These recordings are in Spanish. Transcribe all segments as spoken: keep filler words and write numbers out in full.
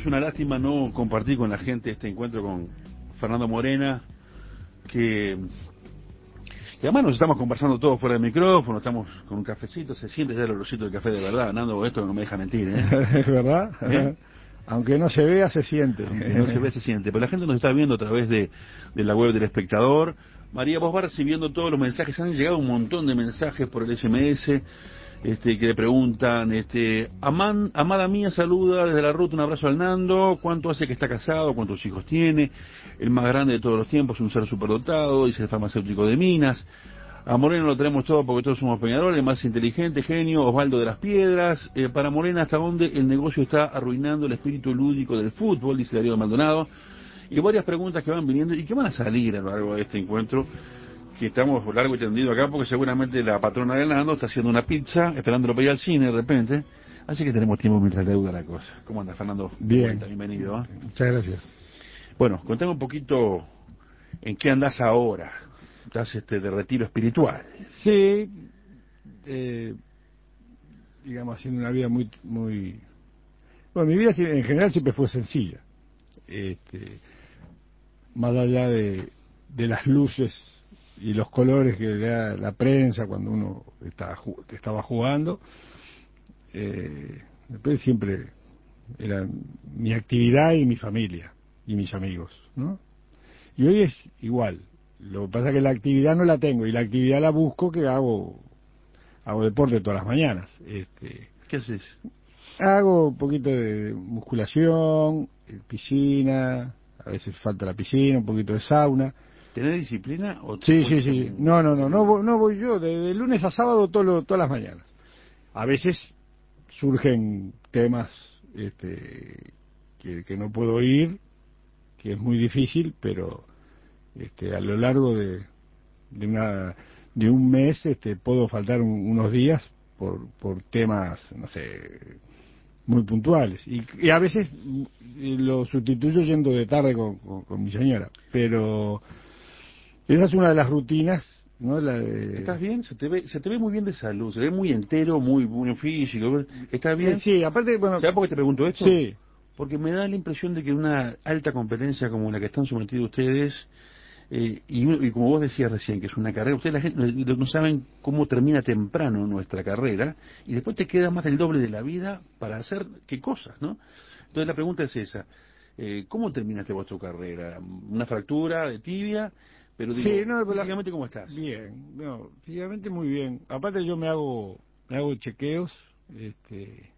es una lástima no compartir con la gente este encuentro con Fernando Morena, que, que además nos estamos conversando todos fuera del micrófono, estamos con un cafecito, se siente ya el olorcito del café de verdad, Nando, esto no me deja mentir, ¿eh? ¿Es verdad? ¿Eh? Aunque no se vea, se siente. Aunque no se vea, se siente. Pero la gente nos está viendo a través de, de la web del Espectador. María, vos vas recibiendo todos los mensajes, han llegado un montón de mensajes por el S M S. Este, que le preguntan, este, Aman, amada mía, saluda desde la ruta, un abrazo al Nando, cuánto hace que está casado, cuántos hijos tiene, el más grande de todos los tiempos, un ser superdotado, dice el farmacéutico de Minas, a Moreno lo tenemos todo porque todos somos Peñarol, el más inteligente, genio, Osvaldo de las Piedras, eh, para Morena hasta dónde el negocio está arruinando el espíritu lúdico del fútbol, dice Darío Maldonado, y varias preguntas que van viniendo y que van a salir a lo largo de este encuentro, que estamos largo y tendido acá porque seguramente la patrona de Nando está haciendo una pizza, esperándolo para ir al cine de repente, así que tenemos tiempo mientras deuda la cosa. ¿Cómo anda, Fernando? Bien. Bienvenido. ¿eh? Muchas gracias. Bueno, contame un poquito en qué andás ahora. Estás este, de retiro espiritual. Sí, eh, digamos, haciendo una vida muy, muy... Bueno, mi vida en general siempre fue sencilla. Este, más allá de, de las luces y los colores que le da la prensa cuando uno estaba, estaba jugando, eh, después siempre era mi actividad y mi familia y mis amigos, ¿no? Y hoy es igual. Lo que pasa es que la actividad no la tengo y la actividad la busco, que hago hago deporte todas las mañanas. Este, ¿Qué haces? hago un poquito de musculación, piscina, a veces falta la piscina, un poquito de sauna. ¿Tenés disciplina? O Sí, sí, sí. Un... No, no, no, no, voy, no voy yo. De, de lunes a sábado todo lo, todas las mañanas. A veces surgen temas este, que, que no puedo ir, que es muy difícil, pero este, a lo largo de, de, una, de un mes este, puedo faltar un, unos días por, por temas, no sé, muy puntuales. Y, y a veces lo sustituyo yendo de tarde con, con, con mi señora. Pero esa es una de las rutinas, ¿no? La de... ¿Estás bien? Se te ve, se te ve muy bien de salud, se ve muy entero, muy, muy físico. ¿Estás bien? Eh, sí, aparte, bueno... ¿Sabes por qué te pregunto esto? Sí. Porque me da la impresión de que una alta competencia como la que están sometidos ustedes, eh, y, y como vos decías recién, que es una carrera, ustedes la gente, no, no saben cómo termina temprano nuestra carrera, y después te queda más del doble de la vida para hacer qué cosas, ¿no? Entonces la pregunta es esa, eh, ¿cómo terminaste vos tu carrera? ¿Una fractura de tibia? Pero digo, sí, no, físicamente, la... ¿cómo estás? Bien, no, físicamente muy bien. Aparte yo me hago, me hago chequeos, este,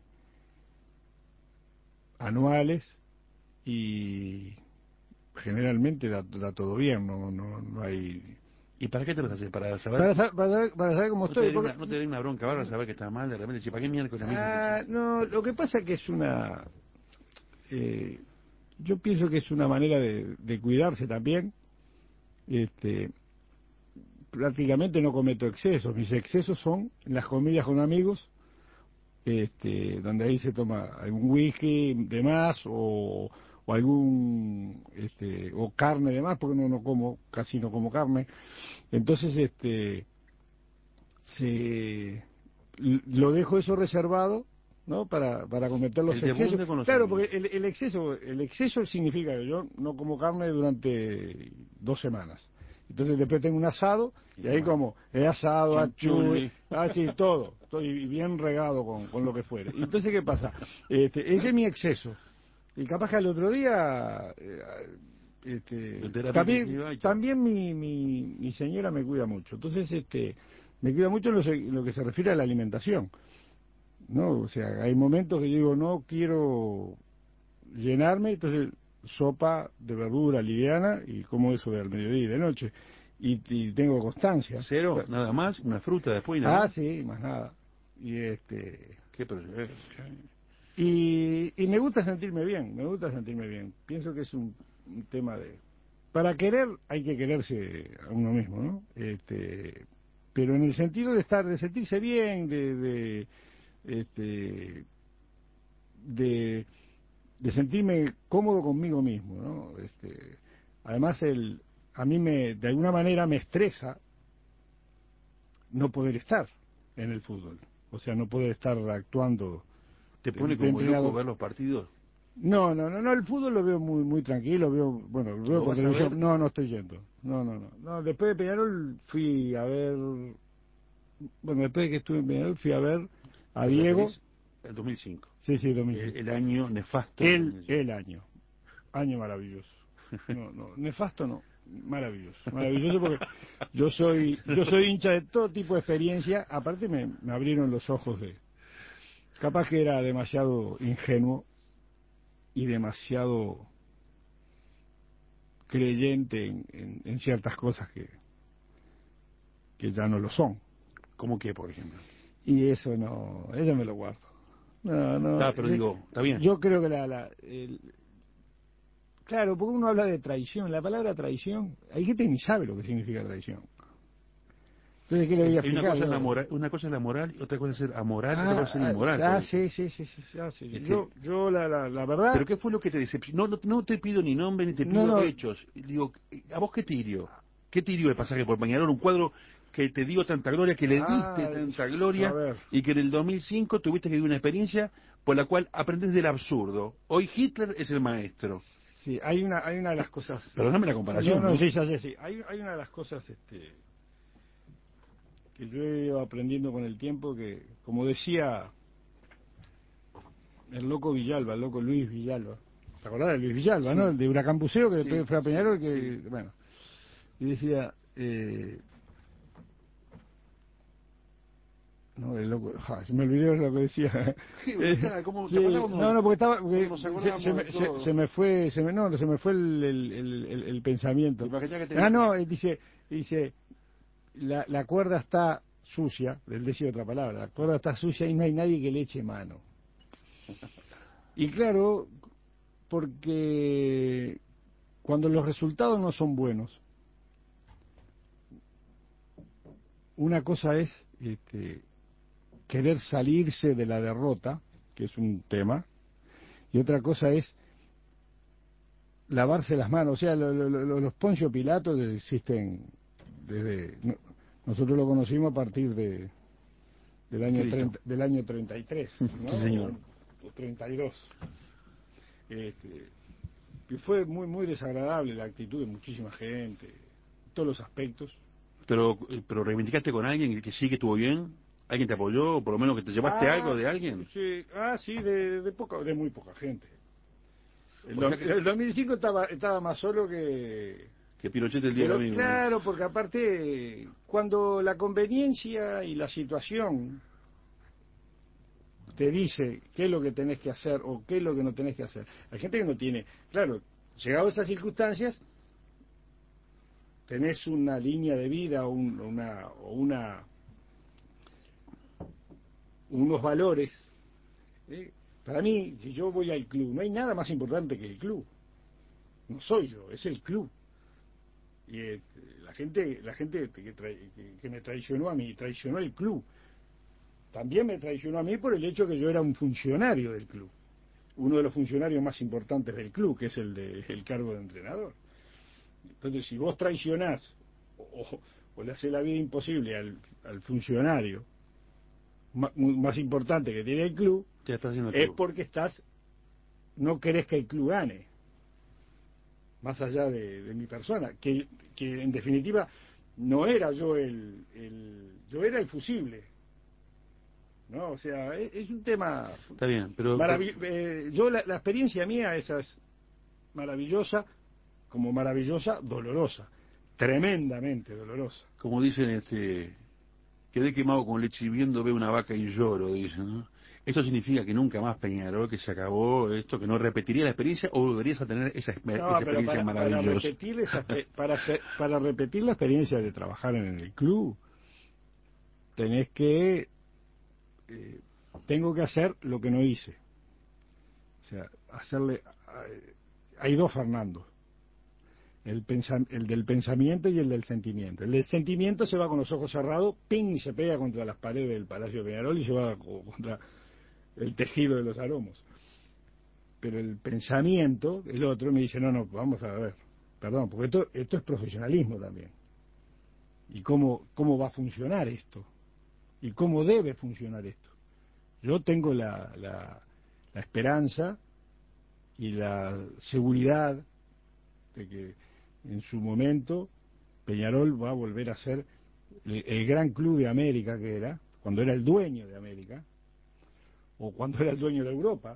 anuales, y generalmente da, da todo bien, no, no, no hay... ¿Y para qué te lo haces? ¿Para saber? Para, sa- para, saber, para saber cómo ¿No te estoy. daría Porque... una, no te daría una bronca bárbara saber que estás mal de repente? Si, ¿para qué miércoles a mí Ah, se... no, lo que pasa es que es una... Eh, yo pienso que es una manera de, de cuidarse también. Este, prácticamente no cometo excesos. Mis excesos son en las comidas con amigos, este, donde ahí se toma algún whisky de más o, o algún este, o carne de más, porque no no como, casi no como carne. Entonces, este, se lo dejo eso reservado, ¿no? Para, para cometer los El excesos. debunde con los Claro, amigos. porque el, el exceso el exceso significa que yo no como carne durante dos semanas. Entonces después tengo un asado y ahí como he asado, achú, así todo, estoy bien regado con, con lo que fuere. Y entonces, ¿qué pasa? Este, ese es mi exceso. Y capaz que al otro día... Eh, este, también también mi, mi, mi señora me cuida mucho. Entonces, este me cuida mucho en lo, en lo que se refiere a la alimentación, ¿no? O sea, hay momentos que yo digo, no quiero llenarme, entonces sopa de verdura liviana y como eso de al mediodía y de noche. Y, y tengo constancia. Cero, nada más, una fruta después y nada Ah, más. sí, más nada. Y este... ¿Qué pero, eh, y, y me gusta sentirme bien, me gusta sentirme bien. Pienso que es un, un tema de... Para querer hay que quererse a uno mismo, ¿no? Este, pero en el sentido de estar, de sentirse bien, de, de, este, de, de sentirme cómodo conmigo mismo, ¿no? Este, además el, a mí me, de alguna manera me estresa no poder estar en el fútbol, o sea, no poder estar actuando. ¿Te De, pone de como loco entrenador. ver los partidos? No, no, no, no, el fútbol lo veo muy muy tranquilo, veo, bueno, lo veo por televisión. No, no estoy yendo. No, no, no. No, después de Peñarol fui a ver, bueno, después de que estuve en Peñarol fui a ver a Diego. El dos mil cinco. Sí, sí, dos mil cinco. El, el año nefasto. El, el año. Año maravilloso. No, no, nefasto no. Maravilloso, maravilloso porque yo soy yo soy hincha de todo tipo de experiencia. Aparte me, me abrieron los ojos de, capaz que era demasiado ingenuo y demasiado creyente en, en, en ciertas cosas que que ya no lo son. ¿Cómo qué, por ejemplo? Y eso no, eso me lo guardo. No, no. Está, pero digo, está bien. Yo creo que la, la el, claro, porque uno habla de traición. La palabra traición, hay gente que ni sabe lo que significa traición. Entonces, ¿qué le voy a explicar? Una cosa, es la moral, una cosa es la moral y otra cosa es ser amoral, ah, otra cosa es ser inmoral. Ah, sí, sí, sí, sí, sí, sí. Este, yo, yo la, la, la verdad... ¿Pero qué fue lo que te decepcionó? No, no, no te pido ni nombre ni te pido no, no. hechos. Digo, ¿a vos qué te hirió? ¿Qué te hirió el pasaje por Peñarol? Un cuadro que te dio tanta gloria, que le ah, diste tanta gloria, ver. y que en el dos mil cinco tuviste que vivir una experiencia por la cual aprendes del absurdo. Hoy Hitler es el maestro. Sí, hay una, hay una de las cosas... Perdóname la comparación. No, no, ¿no? sí, ya sé, sí. Hay, hay una de las cosas este, que yo he ido aprendiendo con el tiempo, que, como decía el loco Villalba, el loco Luis Villalba, ¿te acordás de Luis Villalba, sí. no? El de Huracán Buceo, que sí, después fue a Peñarol, sí, que, sí. bueno, y decía... Eh, no, el loco, ja, se me olvidó lo que decía. ¿Cómo, sí, no, no, porque estaba, porque se, se, me, se, se me fue, se me, no, se me fue el, el, el, el, el pensamiento. Ah, no, dice, dice, la, la cuerda está sucia, él decía otra palabra, la cuerda está sucia y no hay nadie que le eche mano. Y claro, porque cuando los resultados no son buenos, una cosa es este, querer salirse de la derrota, que es un tema, y otra cosa es lavarse las manos. O sea, lo, lo, lo, los Poncio Pilatos existen desde... No, nosotros lo conocimos a partir de del año treinta, del año treinta y tres, ¿no? Sí, señor. O, o treinta y dos. Este, y fue muy muy desagradable la actitud de muchísima gente, todos los aspectos. Pero, pero reivindicaste con alguien que sí que estuvo bien, alguien te apoyó, o por lo menos que te llevaste ah, algo de alguien. Sí, ah, sí, de, de poca, de muy poca gente. El, do, que... el dos mil cinco estaba estaba más solo que que Pinochet el día pero, domingo. Claro, ¿no? Porque aparte cuando la conveniencia y la situación te dice qué es lo que tenés que hacer o qué es lo que no tenés que hacer. Hay gente que no tiene, claro, llegado a esas circunstancias, tenés una línea de vida o un, una, o una unos valores. ¿eh? Para mí, si yo voy al club, no hay nada más importante que el club. No soy yo, es el club. Y eh, la gente, la gente que, tra que, que me traicionó a mí, traicionó el club. También me traicionó a mí por el hecho que yo era un funcionario del club, uno de los funcionarios más importantes del club, que es el de el cargo de entrenador. Entonces, si vos traicionás o, o le haces la vida imposible al, al funcionario más, más importante que tiene el club, es club. porque estás no querés que el club gane, más allá de, de mi persona, que, que en definitiva no era yo el, el yo era el fusible. No, o sea, es, es un tema. Está bien, pero. Marav eh, yo, la, la experiencia mía esa es maravillosa, como maravillosa, dolorosa. Tremendamente dolorosa. Como dicen, este. Quedé quemado con leche hirviendo, veo una vaca y lloro, dicen, ¿no? ¿Esto significa que nunca más Peñarol, que se acabó esto, que no repetiría la experiencia o volverías a tener esa, no, esa experiencia para, maravillosa? Para repetir, esa, para, para repetir la experiencia de trabajar en el club, tenés que... Eh, tengo que hacer lo que no hice. O sea, hacerle... Hay dos Fernando. El, el del pensamiento y el del sentimiento. El del sentimiento se va con los ojos cerrados, ping, y se pega contra las paredes del Palacio de Peñarol y se va contra el tejido de los aromos. Pero el pensamiento, el otro, me dice, no, no, vamos a ver, perdón, porque esto, esto es profesionalismo también. ¿Y cómo, cómo va a funcionar esto? ¿Y cómo debe funcionar esto? Yo tengo la, la, la esperanza y la seguridad de que en su momento Peñarol va a volver a ser el, el gran club de América que era, cuando era el dueño de América, o cuando era el dueño de Europa,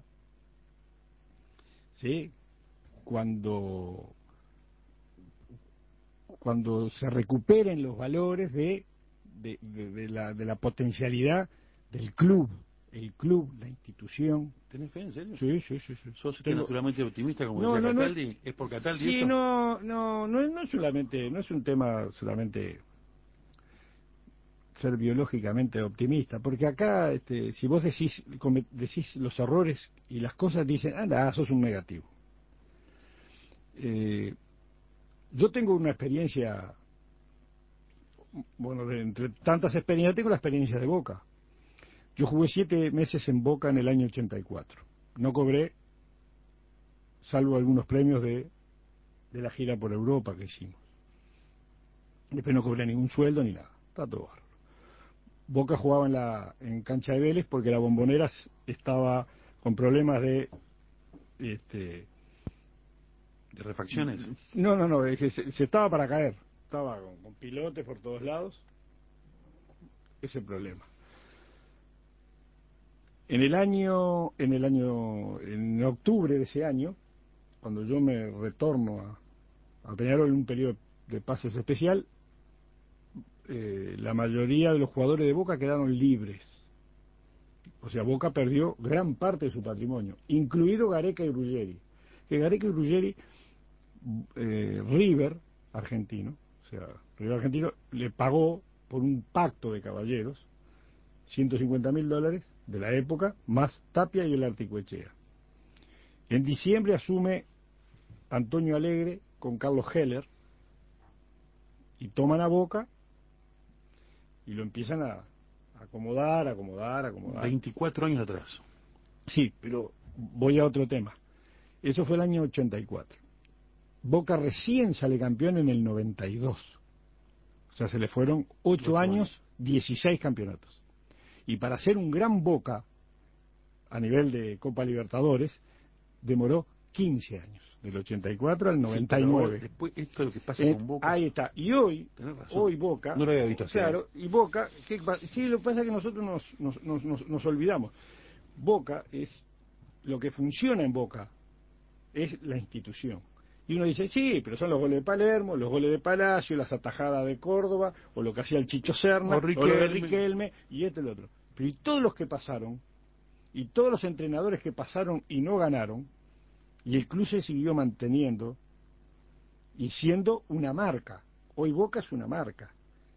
¿sí? Cuando, cuando se recuperen los valores de, de, de, de, la, de la potencialidad del club, el club, la institución. ¿Tenés fe, en serio? Sí, sí, sí. sí. ¿Sos Tengo... naturalmente optimista, como no, decía no, Cataldi? no, ¿Es por Cataldi sí, eso? no, no, no, no es solamente, no es un tema solamente ser biológicamente optimista, porque acá, este, si vos decís, decís los errores y las cosas, dicen, anda, sos un negativo. Eh, yo tengo una experiencia, bueno, de entre tantas experiencias, tengo la experiencia de Boca. Yo jugué siete meses en Boca en el año ochenta y cuatro. No cobré, salvo algunos premios de, de la gira por Europa que hicimos. Después no cobré ningún sueldo ni nada. Está todo bárbaro. Boca jugaba en la en cancha de Vélez porque la Bombonera estaba con problemas de este ¿De refacciones? no no no se, se estaba para caer, estaba con, con pilotes por todos lados, ese problema. En el año en el año en octubre de ese año, cuando yo me retorno a, a Peñarol en un periodo de pases especial, eh, la mayoría de los jugadores de Boca quedaron libres. O sea, Boca perdió gran parte de su patrimonio, incluido Gareca y Ruggeri. Que Gareca y Ruggeri, eh, River, argentino, o sea, River argentino, le pagó por un pacto de caballeros ciento cincuenta mil dólares de la época, más Tapia y el Articoechea. En diciembre asume Antonio Alegre con Carlos Heller y toman a Boca y lo empiezan a acomodar, acomodar, acomodar. veinticuatro años atrás. Sí, pero voy a otro tema. Eso fue el año ochenta y cuatro. Boca recién sale campeón en el noventa y dos. O sea, se le fueron ocho años, dieciséis campeonatos. Y para ser un gran Boca, a nivel de Copa Libertadores, demoró quince años. Del ochenta y cuatro al noventa y nueve. Sí, después, esto es lo que pasa eh, con Boca. Ahí está. Y hoy, hoy Boca... No lo había visto así. Claro, y Boca... ¿qué, sí, lo que pasa es que nosotros nos, nos, nos, nos, nos olvidamos. Boca es... Lo que funciona en Boca es la institución. Y uno dice, sí, pero son los goles de Palermo, los goles de Palacio, las atajadas de Córdoba, o lo que hacía el Chicho Serna, o, o lo de Riquelme, y esto y lo otro. Pero y todos los que pasaron, y todos los entrenadores que pasaron y no ganaron, y el club se siguió manteniendo, y siendo una marca. Hoy Boca es una marca.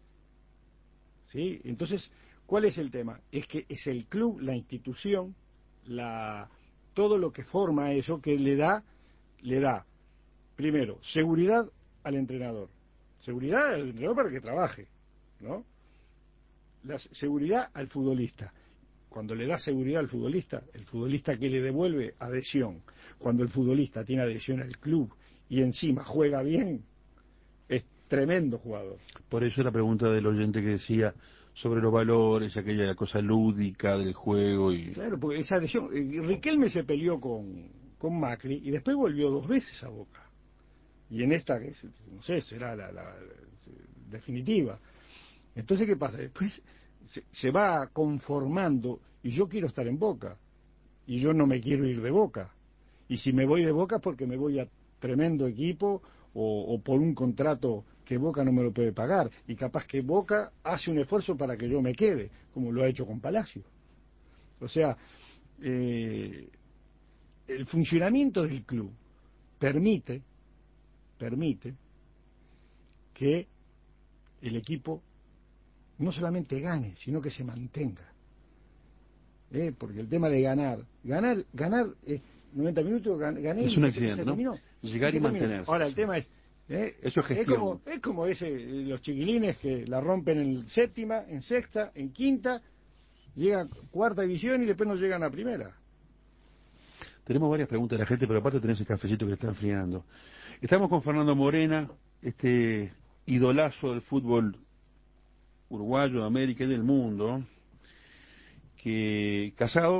¿Sí? Entonces, ¿cuál es el tema? Es que es el club, la institución, la todo lo que forma eso que le da, le da, primero, seguridad al entrenador. Seguridad al entrenador para que trabaje, ¿no? La seguridad al futbolista. Cuando le da seguridad al futbolista, el futbolista que le devuelve adhesión. Cuando el futbolista tiene adhesión al club y encima juega bien, es tremendo jugador. Por eso la pregunta del oyente que decía sobre los valores, aquella cosa lúdica del juego y... Claro, porque esa adhesión... Riquelme se peleó con, con Macri y después volvió dos veces a Boca. Y en esta, que no sé, será la, la, la definitiva. Entonces, ¿qué pasa? Después se, se va conformando y yo quiero estar en Boca y yo no me quiero ir de Boca. Y si me voy de Boca es porque me voy a tremendo equipo o, o por un contrato que Boca no me lo puede pagar. Y capaz que Boca hace un esfuerzo para que yo me quede, como lo ha hecho con Palacio. O sea, eh, el funcionamiento del club permite, permite que el equipo no solamente gane, sino que se mantenga. ¿Eh? Porque el tema de ganar, ganar, ganar es noventa minutos, gané. Es un accidente, ¿no? Llegar y mantenerse. Ahora, el tema es, ¿eh? Eso es gestión. Es como, es como ese, los chiquilines que la rompen en séptima, en sexta, en quinta, llegan a cuarta división y después no llegan a primera. Tenemos varias preguntas de la gente, pero aparte tenés el cafecito que está enfriando. Estamos con Fernando Morena, este idolazo del fútbol uruguayo, de América y del mundo, que casado,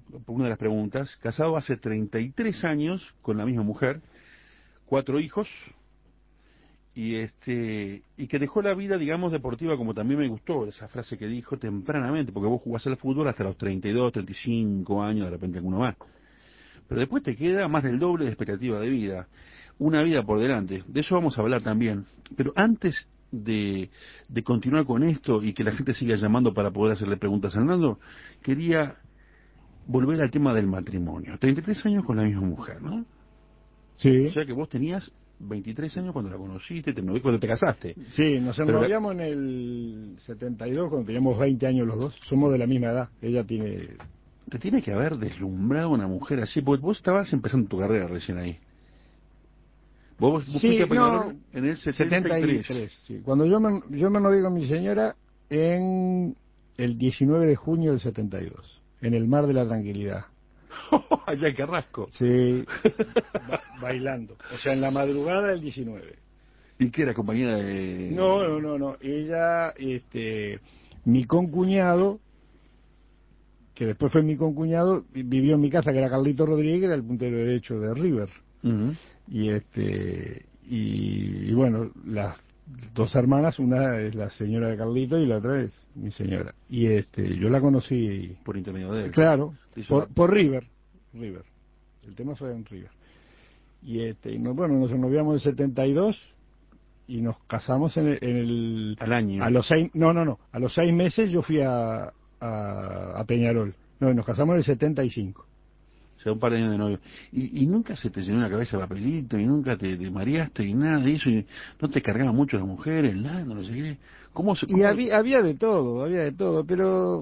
una de las preguntas, casado hace treinta y tres años con la misma mujer, cuatro hijos, y este y que dejó la vida, digamos, deportiva, como también me gustó esa frase que dijo, tempranamente, porque vos jugás al fútbol hasta los treinta y dos, treinta y cinco años, de repente alguno más. Pero después te queda más del doble de expectativa de vida, una vida por delante. De eso vamos a hablar también. Pero antes de, de continuar con esto y que la gente siga llamando para poder hacerle preguntas a Hernando, quería volver al tema del matrimonio. treinta y tres años con la misma mujer, ¿no? Sí. O sea que vos tenías veintitrés años cuando la conociste, te cuando te casaste. Sí, nos Pero enrollamos la... en el setenta y dos, cuando teníamos veinte años los dos. Somos de la misma edad. Ella tiene... Te tiene que haber deslumbrado una mujer así, porque vos estabas empezando tu carrera recién ahí. Vos, vos sí, fuiste a no, Peñarol en el setenta y tres. setenta y tres, sí. Cuando yo me, yo me enrollé con mi señora en el diecinueve de junio del setenta y dos, en el Mar de la Tranquilidad. Allá en Carrasco. Sí, ba bailando. O sea, en la madrugada del diecinueve. ¿Y qué era, compañera de...? No, no, no, no. Ella, este, mi concuñado, que después fue mi concuñado, vivió en mi casa, que era Carlito Rodríguez, era el puntero derecho de River. Uh-huh. Y este y, y bueno, las dos hermanas, una es la señora de Carlito y la otra es mi señora. Y este yo la conocí por intermedio de él. Claro, por, por River, River. El tema fue en River. Y este y no, bueno, nos ennoviamos en el setenta y dos y nos casamos en el, en el al año. A los seis, no, no, no, a los seis meses yo fui a a, a Peñarol. No, nos casamos en el setenta y cinco. O sea, un par de años de novio. Y, y nunca se te llenó la cabeza papelito, y nunca te, te mareaste, y nada de eso, y no te cargaban mucho las mujeres, nada, no sé qué. ¿Cómo se...? Cómo... Y había, había de todo, había de todo, pero...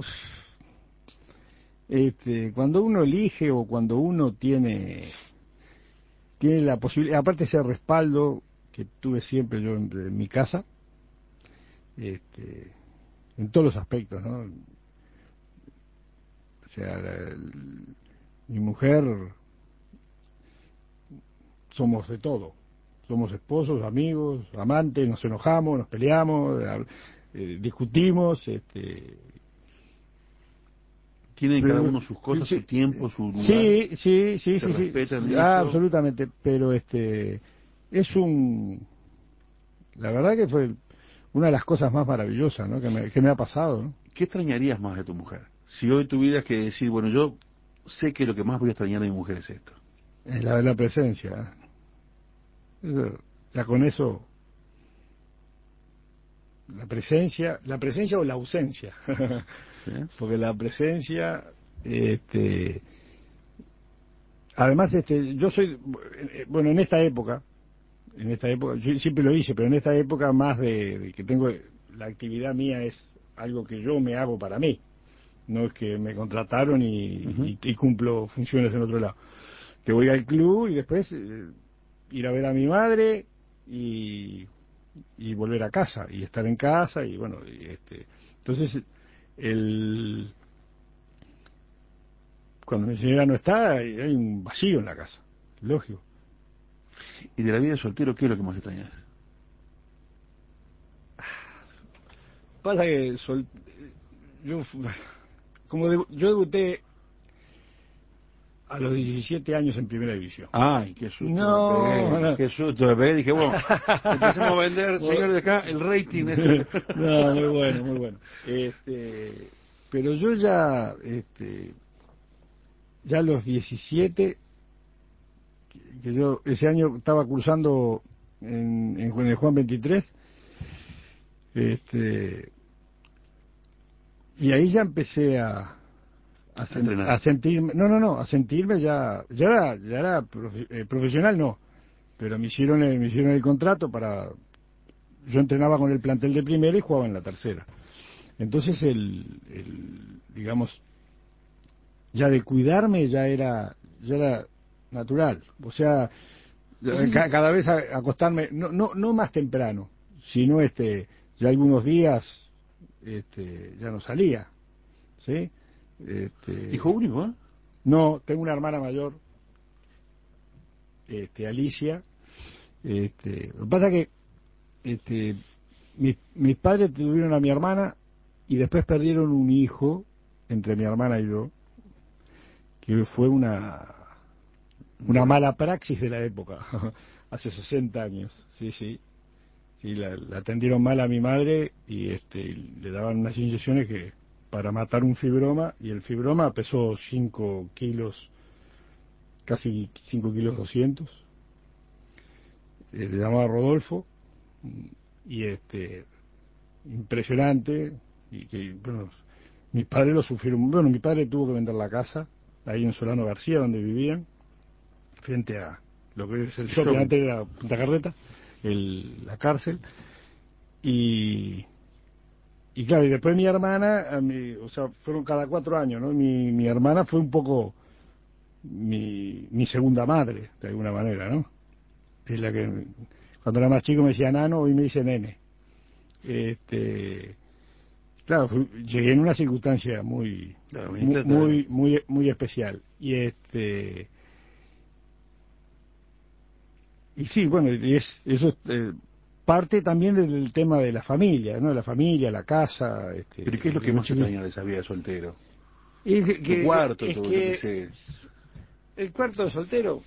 Este, cuando uno elige o cuando uno tiene... Tiene la posibilidad, aparte ese respaldo que tuve siempre yo en, en mi casa, este, en todos los aspectos, ¿no? O sea, la, el, mi mujer... somos de todo, somos esposos, amigos, amantes, nos enojamos, nos peleamos, eh, discutimos, este... Tienen pero, cada uno sus cosas, sí, su tiempo, su lugar. Sí, sí, sí, se sí, respetan sí, eso. Ah, absolutamente, pero este es un, la verdad que fue una de las cosas más maravillosas, ¿no? que, me, que me ha pasado, ¿no? ¿Qué extrañarías más de tu mujer? Si hoy tuvieras que decir, bueno, yo sé que lo que más voy a extrañar de mi mujer es esto. Es la, la presencia. Eso, ya con eso, la presencia, la presencia o la ausencia, ¿Sí? Porque la presencia, este, además, este, yo soy, bueno, en esta época, en esta época, yo siempre lo hice, pero en esta época más de, de que tengo, la actividad mía es algo que yo me hago para mí, no es que me contrataron y, uh-huh. y, y cumplo funciones en otro lado. Que voy al club y después eh, ir a ver a mi madre y, y volver a casa y estar en casa y bueno, y este, entonces el cuando mi señora no está hay, hay un vacío en la casa, lógico. ¿Y de la vida de soltero qué es lo que más extrañas? Pasa que sol, yo como de, yo debuté a los diecisiete años en primera división. Ay, qué susto no, me pegué, no. qué susto me pegué. Dije, bueno, empecemos a vender, señores de acá, el rating. No, muy bueno, muy bueno. Este, pero yo ya, este, ya a los diecisiete, que, que yo ese año estaba cursando en, en, en el Juan veintitrés, este, y ahí ya empecé a A, sen, a sentirme, no, no, no, a sentirme ya, ya era, ya era profe, eh, profesional, no, pero me hicieron, el, me hicieron el contrato para, yo entrenaba con el plantel de primera y jugaba en la tercera, entonces el, el digamos, ya de cuidarme ya era, ya era natural, o sea, sí, ca, cada vez a, acostarme, no, no, no más temprano, sino este, ya algunos días, este, ya no salía, ¿sí? Este, ¿Hijo único? ¿Eh? No, tengo una hermana mayor, este, Alicia. Este, lo que pasa es que este, mis, mis padres tuvieron a mi hermana y después perdieron un hijo entre mi hermana y yo, que fue una una mala praxis de la época, hace sesenta años, sí, sí. Sí, la, la atendieron mal a mi madre y este, le daban unas inyecciones que para matar un fibroma, y el fibroma pesó cinco kilos, casi cinco kilos doscientos. Eh, le llamaba Rodolfo, y este, impresionante, y que, bueno, mis padres lo sufrieron. Bueno, mi padre tuvo que vender la casa, ahí en Solano García, donde vivían, frente a lo que es el shopping, antes era Punta Carreta, el, la cárcel, y y claro, y después mi hermana, a mi, o sea, fueron cada cuatro años, ¿no? Mi, mi hermana fue un poco mi, mi segunda madre, de alguna manera, ¿no? Es la que, cuando era más chico me decía nano, hoy me dice nene. Este, claro, fue, llegué en una circunstancia muy, claro, muy, muy, muy, muy especial. Y este, y sí, bueno, y es, eso eh, parte también del tema de la familia, ¿no? De la familia, la casa. Este, ¿Pero qué es lo que más extraña de esa vida de soltero? Es que, Tu cuarto, es tu, que yo qué sé. el cuarto de soltero,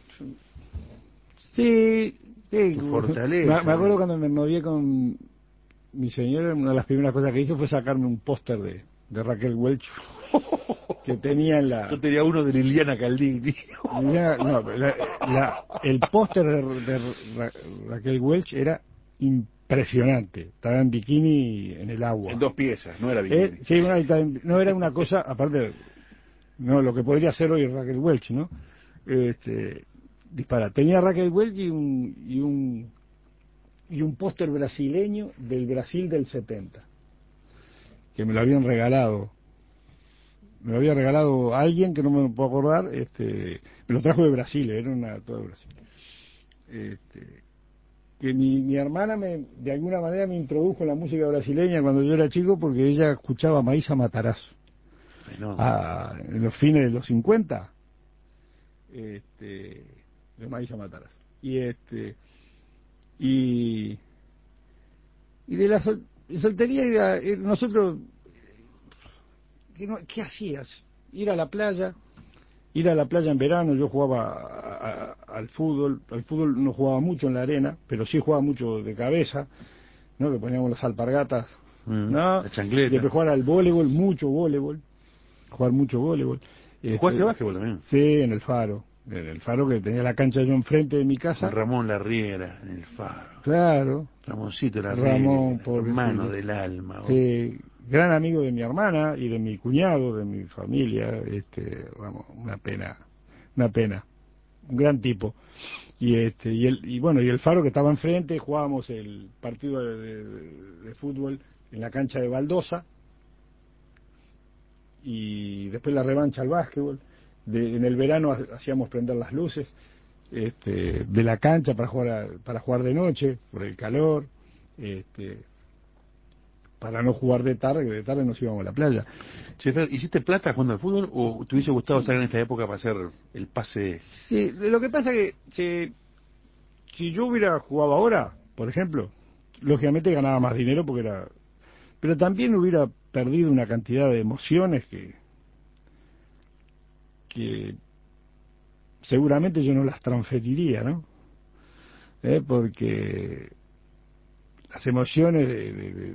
sí, sí, Tu me, me fortaleza. acuerdo ¿eh? cuando me novié con mi señora, una de las primeras cosas que hizo fue sacarme un póster de, de Raquel Welch que tenía en la... Yo tenía uno de Liliana Caldini. Liliana, no, la, la, el póster de, de Ra, Raquel Welch era impresionante, estaba en bikini en el agua. En dos piezas, no era Eh, bikini. sí, una, no era una cosa, aparte, no lo que podría ser hoy Raquel Welch, ¿no? Este, dispara. Tenía Raquel Welch y un y un y un póster brasileño del Brasil del setenta, que me lo habían regalado. Me lo había regalado alguien que no me puedo acordar, este, me lo trajo de Brasil, era una todo de Brasil. Este, que mi, mi hermana me, de alguna manera me introdujo en la música brasileña cuando yo era chico, porque ella escuchaba a Maísa Matarazzo. Ah, en los fines de los cincuenta, este, de Maísa Matarazzo. Y este y y de la sol, soltería era, era, nosotros ¿qué, no, ¿qué hacías? Ir a la playa, ir a la playa en verano. Yo jugaba a, a, al fútbol, al fútbol no jugaba mucho en la arena, pero sí jugaba mucho de cabeza, ¿no? Que poníamos las alpargatas, Mm, ¿no? la Y chancleta. después jugar al voleibol, mucho voleibol, jugar mucho voleibol. ¿Jugaste Este, básquetbol también? sí, en el Faro, en el Faro, que tenía la cancha yo enfrente de mi casa. Con Ramón Larriera, en el Faro. Claro. Ramoncito Ramón, Larriera, hermano pobrecito. del alma. Sí, gran amigo de mi hermana y de mi cuñado, de mi familia. Este, vamos, una pena, una pena. Un gran tipo. Y este y el y bueno, y el Faro, que estaba enfrente, jugábamos el partido de, de, de fútbol en la cancha de Baldosa, y después la revancha al básquetbol. De, en el verano hacíamos prender las luces este, de la cancha para jugar a, para jugar de noche por el calor, este, para no jugar de tarde, que de tarde nos íbamos a la playa. Che, Fer, ¿hiciste plata jugando al fútbol o te hubiese gustado estar en esta época para hacer el pase? Sí, lo que pasa es que si, si yo hubiera jugado ahora, por ejemplo, lógicamente ganaba más dinero porque era, pero también hubiera perdido una cantidad de emociones que que seguramente yo no las transferiría, ¿no? ¿Eh? Porque las emociones de, de, de,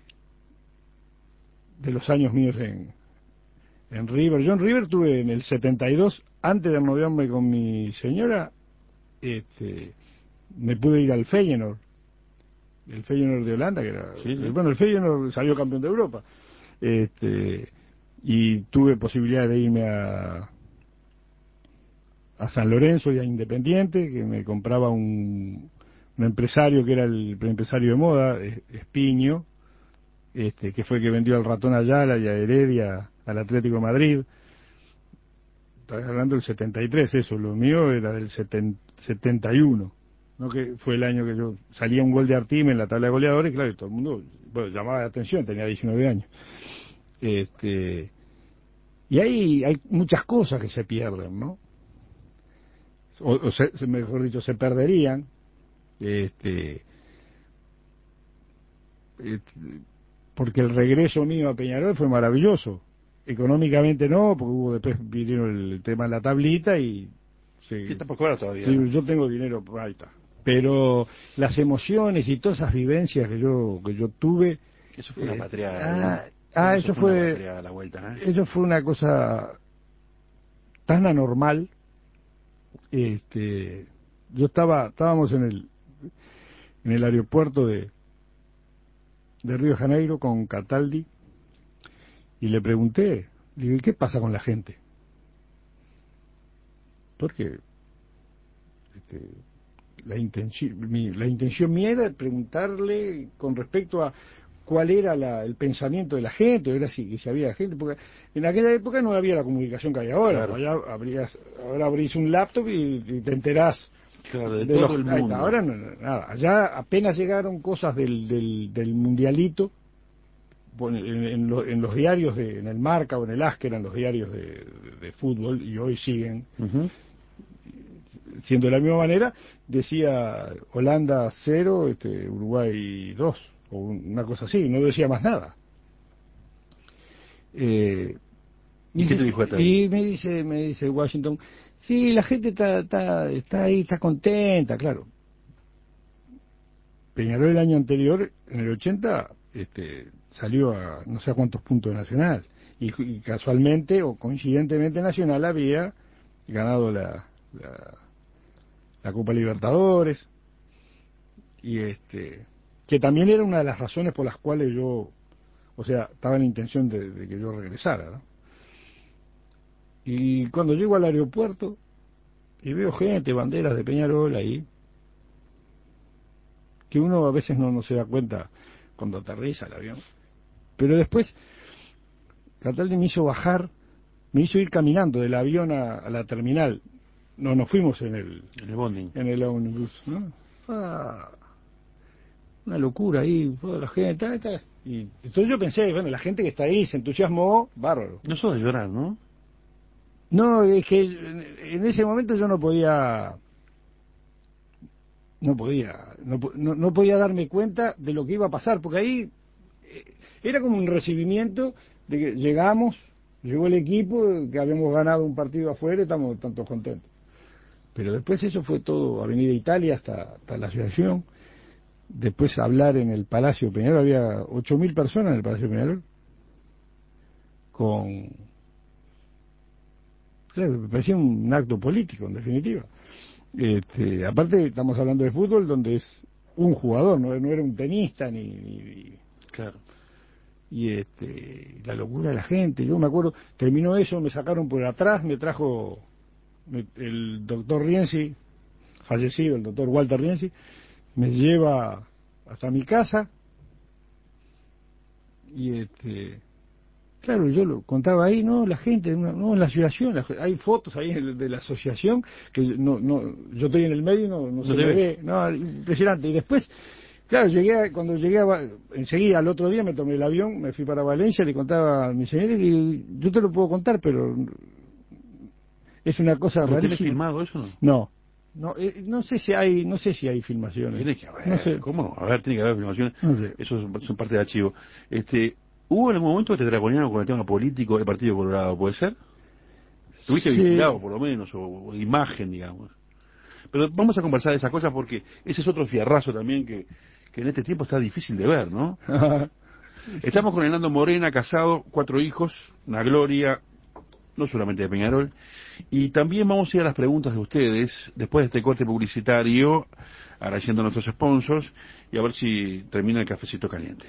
de los años míos en, en River. Yo en River tuve en el setenta y dos, antes de noviembre con mi señora, este, me pude ir al Feyenoord, el Feyenoord de Holanda, que era, Sí, sí. bueno, el Feyenoord salió campeón de Europa, este, y tuve posibilidad de irme a a San Lorenzo y a Independiente, que me compraba un, un empresario que era el empresario de moda, Espiño, este, que fue el que vendió al Ratón Ayala y a Heredia al Atlético de Madrid. Estás hablando del setenta y tres, eso, lo mío era del setenta y uno, ¿no? Que fue el año que yo salía un gol de Artime en la tabla de goleadores, claro, y todo el mundo, bueno, llamaba la atención, tenía diecinueve años. Este, y ahí hay muchas cosas que se pierden, ¿no? O, o se, mejor dicho, se perderían, este, este, porque el regreso mío a Peñarol fue maravilloso. económicamente no, porque hubo después vinieron el tema de la tablita y... Sí, ¿Qué está por cobrar todavía? Sí, ¿no? yo tengo dinero, ahí está. Pero las emociones y todas esas vivencias que yo que yo tuve... Eso fue una eh, patria. ah, ah, eso, eso fue, fue... una patria a la vuelta, ¿eh? Eso fue una cosa tan anormal. Este, yo estaba, estábamos en el en el aeropuerto de de Río de Janeiro con Cataldi y le pregunté, digo, ¿y qué pasa con la gente? Porque este, la intención mi, la intención mía era preguntarle con respecto a cuál era la, el pensamiento de la gente, era si, si había gente, porque en aquella época no había la comunicación que hay ahora, Claro. allá abrías, ahora abrís un laptop y, y te enterás. Claro, de, de todo los, el mundo. Ahora no, no, nada, allá apenas llegaron cosas del, del, del mundialito, en, en, lo, en los diarios, de, en el Marca o en el As, que eran los diarios de, de, de fútbol, y hoy siguen Uh-huh. siendo de la misma manera, decía Holanda cero, este, Uruguay dos, o una cosa así, no decía más nada. Eh, ¿Y qué te dijo hasta ahí? Y me dice, me dice Washington, sí, la gente está, está, está ahí, está contenta, claro. Peñarol el año anterior, en el ochenta, este, salió a no sé a cuántos puntos de Nacional. Y, y casualmente o coincidentemente Nacional había ganado la, la, la Copa Libertadores. Y este, que también era una de las razones por las cuales yo, o sea, estaba en la intención de, de que yo regresara, ¿no? Y cuando llego al aeropuerto y veo gente, banderas de Peñarol ahí, que uno a veces no, no se da cuenta cuando aterriza el avión. Pero después, Cataldi me hizo bajar, me hizo ir caminando del avión a, a la terminal. No, nos fuimos en el, En el bonding. en el ómnibus, ¿no? Ah, una locura ahí, toda la gente, ta, ta. Y entonces yo pensé, bueno, la gente que está ahí se entusiasmó, bárbaro. No sos de llorar, ¿no? No, es que en ese momento yo no podía, no podía, no, no, no podía darme cuenta de lo que iba a pasar, porque ahí eh, era como un recibimiento de que llegamos, llegó el equipo, que habíamos ganado un partido afuera y estamos tantos contentos. Pero después eso fue todo, Avenida Italia hasta, hasta la asociación. Después hablar en el Palacio Peñarol, había ocho mil personas en el Palacio Peñarol, con... Claro, me parecía un acto político, en definitiva. Este, aparte, estamos hablando de fútbol, donde es un jugador, no, no era un tenista, ni... ni claro. Y este, la locura de la gente, yo me acuerdo, terminó eso, me sacaron por atrás, me trajo me, el doctor Rienzi, fallecido, el doctor Walter Rienzi, me lleva hasta mi casa, y este... Claro, yo lo contaba ahí, no, la gente, no, en la asociación, la, hay fotos ahí de, de la asociación, que no, no, yo estoy en el medio y no, no, no se me ve, no, impresionante. Y después, claro, llegué a, cuando llegué a, enseguida, al otro día me tomé el avión, me fui para Valencia, le contaba a mi señora y yo te lo puedo contar, pero es una cosa ¿Lo rarísima. tienes filmado eso? No, no, no, eh, no sé si hay, no sé si hay filmaciones. Tiene que haber, no sé. ¿cómo? A ver, tiene que haber filmaciones, No sé. eso es, son parte del archivo. Este, ¿hubo en algún momento que te dragonearon con el tema político del Partido Colorado, puede ser? Estuviste Sí. vinculado, por lo menos, o, o imagen, digamos. Pero vamos a conversar de esas cosas porque ese es otro fierrazo también que, que en este tiempo está difícil de ver, ¿no? Estamos con Hernando Morena, casado, cuatro hijos, una gloria, no solamente de Peñarol. Y también vamos a ir a las preguntas de ustedes, después de este corte publicitario, agradeciendo a nuestros sponsors, y a ver si termina el cafecito caliente.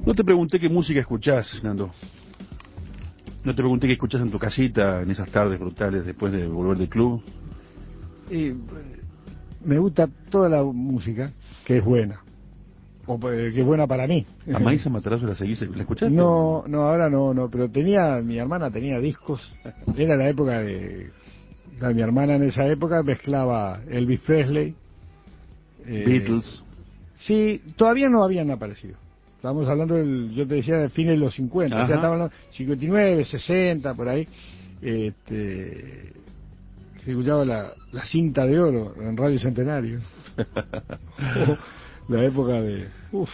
No te pregunté qué música escuchás, Nando. No te pregunté qué escuchás en tu casita en esas tardes brutales después de volver del club. Y, me gusta toda la música que es buena, o que es buena para mí. ¿A Maísa Matarazzo la seguís? ¿La escuchaste? No, no, ahora no, no, pero tenía, mi hermana tenía discos, era la época de, la, mi hermana en esa época mezclaba Elvis Presley, eh, Beatles. Sí, todavía no habían aparecido. Estábamos hablando, del, yo te decía, de fines de los cincuenta, o sea, estábamos hablando cincuenta y nueve, sesenta, por ahí. Este, se escuchaba la, la cinta de oro en Radio Centenario. Oh, la época de... Uf.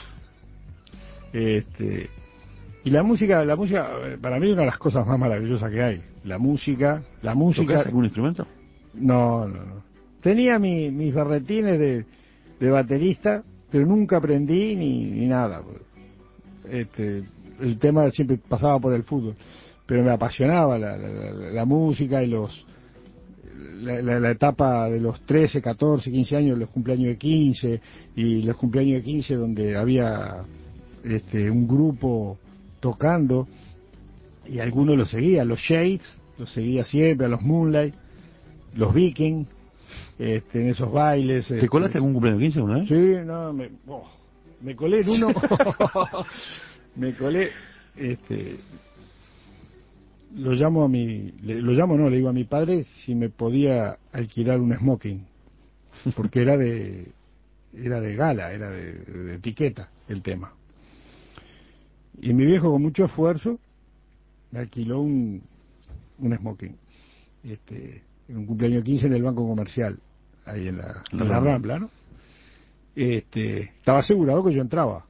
Este, y la música, la música, para mí es una de las cosas más maravillosas que hay. La música, la música... ¿Tocás algún instrumento? No, no, no. Tenía mi, mis berretines de, de baterista, pero nunca aprendí ni, ni nada. Este, el tema siempre pasaba por el fútbol, pero me apasionaba la, la, la, la música y los la, la, la etapa de los trece, catorce, quince años, los cumpleaños de quince y los cumpleaños de quince donde había este, un grupo tocando y algunos los seguía, los Shades los seguía siempre, a los Moonlight, los Vikings, este, en esos bailes. ¿Te este, colaste algún cumpleaños de quince una vez? Sí, no, me, oh, me colé en uno. Me colé, este, lo llamo a mi, le, lo llamo no, le digo a mi padre si me podía alquilar un smoking, porque era de, era de gala, era de, de etiqueta el tema. Y mi viejo con mucho esfuerzo me alquiló un, un smoking, este, en un cumpleaños quince en el Banco Comercial, ahí en la, en la Rambla, ¿no? Este, estaba asegurado que yo entraba.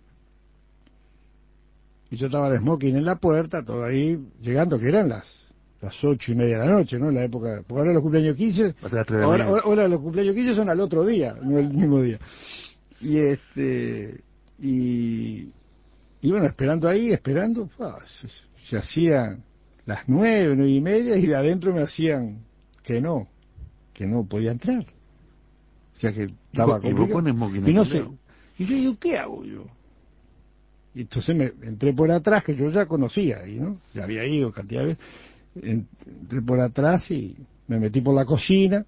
Y yo estaba de smoking en la puerta, todo ahí, llegando, que eran las las ocho y media de la noche, ¿no? En la época, porque ahora los cumpleaños quince, ahora, ahora, ahora los cumpleaños quince son al otro día, no el mismo día. Y este, y, y bueno, esperando ahí, esperando, ah, se, se hacían las nueve, nueve y media, y de adentro me hacían que no, que no podía entrar. O sea que estaba ¿Y vos con smoking? Y no sé, y yo digo, ¿qué hago yo? Y entonces me entré por atrás, que yo ya conocía ahí, ¿no? Ya había ido cantidad de veces. Entré por atrás y me metí por la cocina,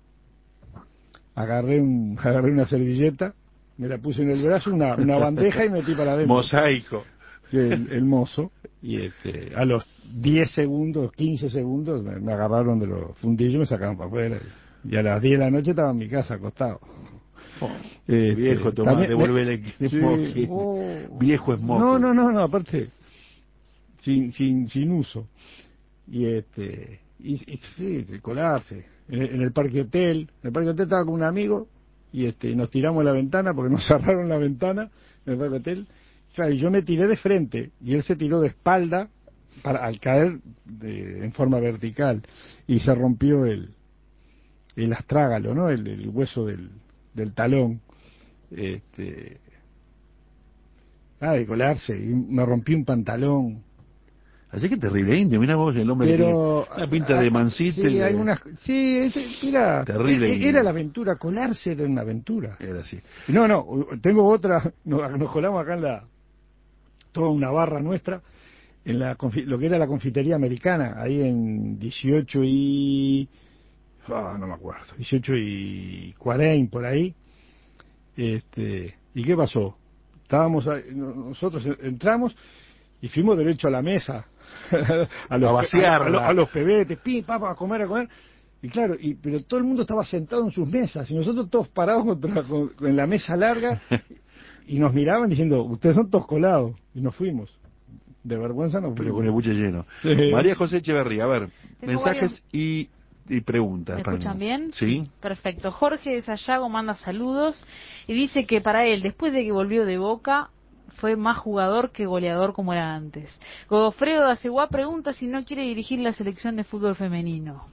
agarré un agarré una servilleta, me la puse en el brazo, una, una bandeja y me metí para adentro. Mosaico. Sí, el, el mozo. Y este, a los diez segundos, quince segundos, me, me agarraron de los fundillos y me sacaron para afuera. Y a las diez de la noche estaba en mi casa acostado. Oh, este, viejo, Tomás, devuelve el smoking. Sí, oh, viejo smoking. No, no, no, no, aparte, sin, sin, sin uso. Y este, y, y sí, colarse. En el, en el Parque Hotel, en el Parque Hotel estaba con un amigo y este, nos tiramos a la ventana porque nos cerraron la ventana en el Parque Hotel. Claro, y yo me tiré de frente y él se tiró de espalda para, al caer de, en forma vertical y se rompió el, el astrágalo, ¿no? El, el hueso del del talón, este, ah, de colarse, y me rompí un pantalón. Así que terrible indio, mira vos, el hombre pero, que tiene una pinta de mancito. Sí, hay unas, sí, ese, mira, terrible era, era la aventura, colarse era una aventura. Era así. No, no, tengo otra, nos, nos colamos acá en la, toda una barra nuestra, en la lo que era la confitería americana, ahí en dieciocho y... Ah, no me acuerdo, dieciocho y cuarenta por ahí. Este, ¿y qué pasó? Estábamos ahí, nosotros entramos y fuimos derecho a la mesa a los a vaciar a, a, a los pebetes, pim, pam, a comer, a comer. Y claro, y, pero todo el mundo estaba sentado en sus mesas y nosotros todos parados contra, con, en la mesa larga y nos miraban diciendo, ustedes son todos colados. Y nos fuimos. De vergüenza nos fuimos. Pero con el buche lleno. Sí. María José Echeverría, a ver, mensajes varios... y y preguntas. ¿Me escuchan bien? Sí. Perfecto. Jorge de Sayago manda saludos y dice que para él, después de que volvió de Boca, fue más jugador que goleador como era antes. Godofredo de Aceguá pregunta si no quiere dirigir la selección de fútbol femenino.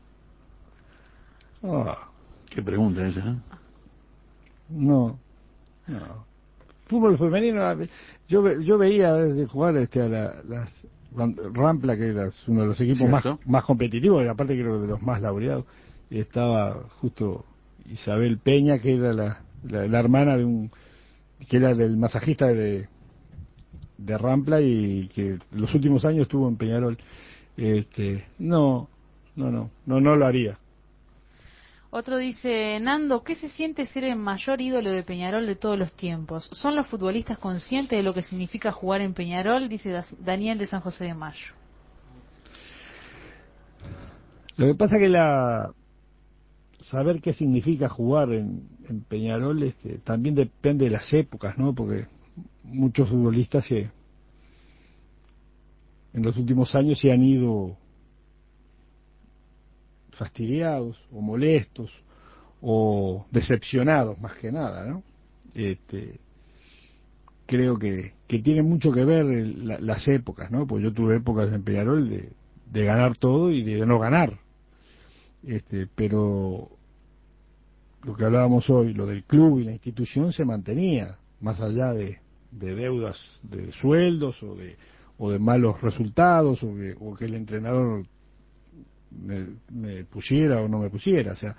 Oh, ¿Qué pregunta esa? ¿eh? No, no. Fútbol femenino, yo yo veía desde jugar este, a la, las Rampla, que era uno de los equipos más, más competitivos, y aparte creo que de los más laureados, y estaba justo Isabel Peña, que era la, la, la hermana de un, que era del masajista de, de Rampla y que los últimos años estuvo en Peñarol. Este, no, no, no, no, no lo haría. Otro dice, Nando, ¿qué se siente ser el mayor ídolo de Peñarol de todos los tiempos? ¿Son los futbolistas conscientes de lo que significa jugar en Peñarol? Dice Daniel de San José de Mayo. Lo que pasa que la saber qué significa jugar en, en Peñarol este, también depende de las épocas, ¿no? Porque muchos futbolistas se, en los últimos años se han ido fastidiados o molestos o decepcionados más que nada, ¿no? Este, creo que, que tiene mucho que ver el, la, las épocas, ¿no? Pues yo tuve épocas en Peñarol de, de ganar todo y de no ganar, este, pero lo que hablábamos hoy, lo del club y la institución se mantenía, más allá de, de deudas de sueldos o de o de malos resultados o, de, o que el entrenador me, me pusiera o no me pusiera, o sea,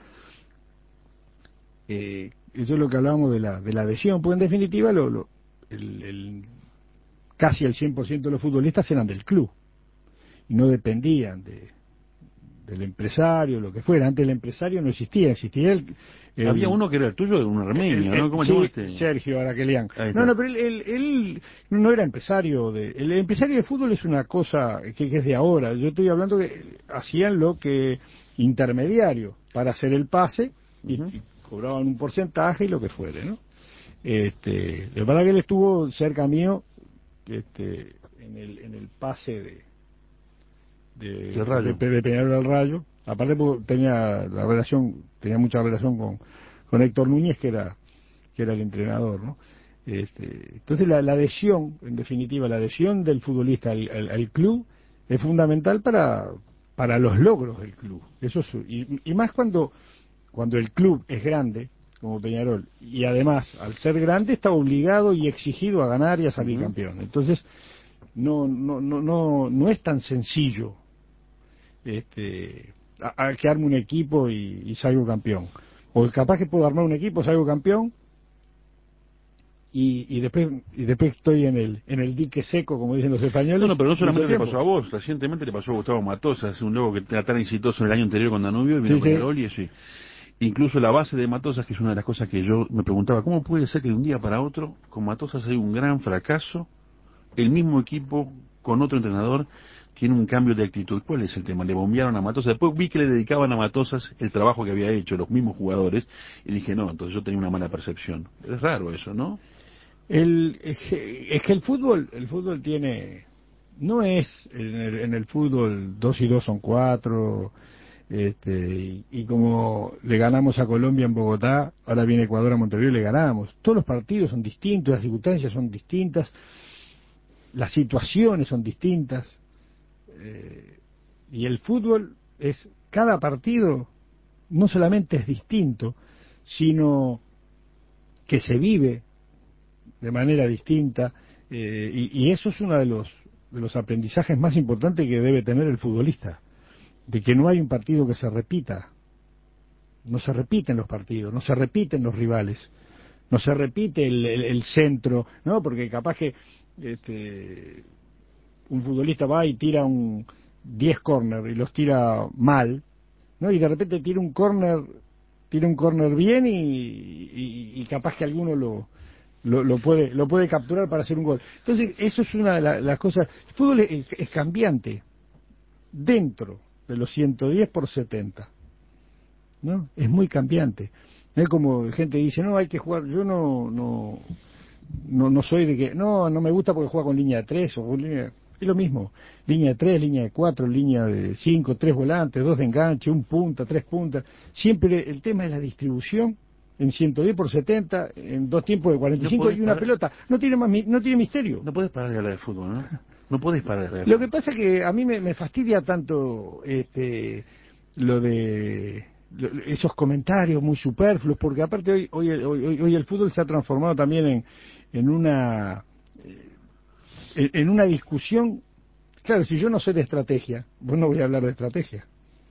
eh, eso es lo que hablábamos de la de la adhesión, pues en definitiva lo, lo, el, el, casi el cien por ciento de los futbolistas eran del club y no dependían de del empresario, lo que fuera. Antes el empresario no existía, existía el... el Había uno que era el tuyo, un armenio, ¿no? ¿Cómo se sí, llama este? Sergio Araquelian. No, no, pero él, él, él no era empresario. De, el empresario de fútbol es una cosa que, que es de ahora. Yo estoy hablando que hacían lo que intermediario para hacer el pase y, uh-huh. y cobraban un porcentaje y lo que fuere, ¿no? Este, de verdad que él estuvo cerca mío este, en, el, en el pase de de, de, de Peñarol al Rayo, aparte tenía la relación, tenía mucha relación con, con Héctor Núñez, que era que era el entrenador, ¿no? Este, entonces la, la adhesión, en definitiva, la adhesión del futbolista al, al, al club es fundamental para para los logros del club. Eso es, y, y más cuando cuando el club es grande, como Peñarol, y además al ser grande está obligado y exigido a ganar y a salir uh-huh. campeón. Entonces no no no no no es tan sencillo este a, a que arme un equipo y, y salgo campeón, o capaz que puedo armar un equipo, salgo campeón y, y después y después estoy en el en el dique seco, como dicen los españoles. No, no, pero no solamente le pasó a vos, recientemente le pasó a Gustavo Matosas, un lobo que era tan exitoso en el año anterior con Danubio y vino sí, con el Oli, sí. Incluso la base de Matosas, que es una de las cosas que yo me preguntaba, ¿cómo puede ser que de un día para otro con Matosas hay un gran fracaso, el mismo equipo con otro entrenador tiene un cambio de actitud? ¿Cuál es el tema? Le bombearon a Matosas. Después vi que le dedicaban a Matosas el trabajo que había hecho los mismos jugadores y dije, no, entonces yo tenía una mala percepción. Es raro eso, ¿no? El, es, que, es que el fútbol, el fútbol tiene, no es en el, en el fútbol dos y dos son cuatro, este, y, y como le ganamos a Colombia en Bogotá, ahora viene Ecuador a Montevideo y le ganamos. Todos los partidos son distintos, las circunstancias son distintas, las situaciones son distintas. Eh, y el fútbol es, cada partido no solamente es distinto, sino que se vive de manera distinta, eh, y, y eso es uno de los de los aprendizajes más importantes que debe tener el futbolista, de que no hay un partido que se repita, no se repiten los partidos, no se repiten los rivales, no se repite el, el, el centro, ¿no? Porque capaz que este, un futbolista va y tira un diez córner y los tira mal, ¿no? Y de repente tira un córner, tira un córner bien y, y, y capaz que alguno lo, lo lo puede lo puede capturar para hacer un gol. Entonces, eso es una de la, las cosas. El fútbol es, es cambiante dentro de los ciento diez por setenta, ¿no? Es muy cambiante. No es como gente dice, no, hay que jugar, yo no no no no soy de que, no, no me gusta porque juega con línea de tres o con línea... Es lo mismo, línea de tres, línea de cuatro, línea de cinco, tres volantes, dos de enganche, un punta, tres puntas. Siempre el tema es la distribución en ciento diez por setenta, en dos tiempos de cuarenta y cinco no y una parar. Pelota. No tiene más, no tiene misterio. No puedes parar de hablar de fútbol, ¿no? No puedes parar de hablar. Lo que pasa es que a mí me, me fastidia tanto este lo de lo, esos comentarios muy superfluos, porque aparte hoy hoy, hoy hoy el fútbol se ha transformado también en en una en, en una discusión. Claro, si yo no sé de estrategia, vos no voy a hablar de estrategia.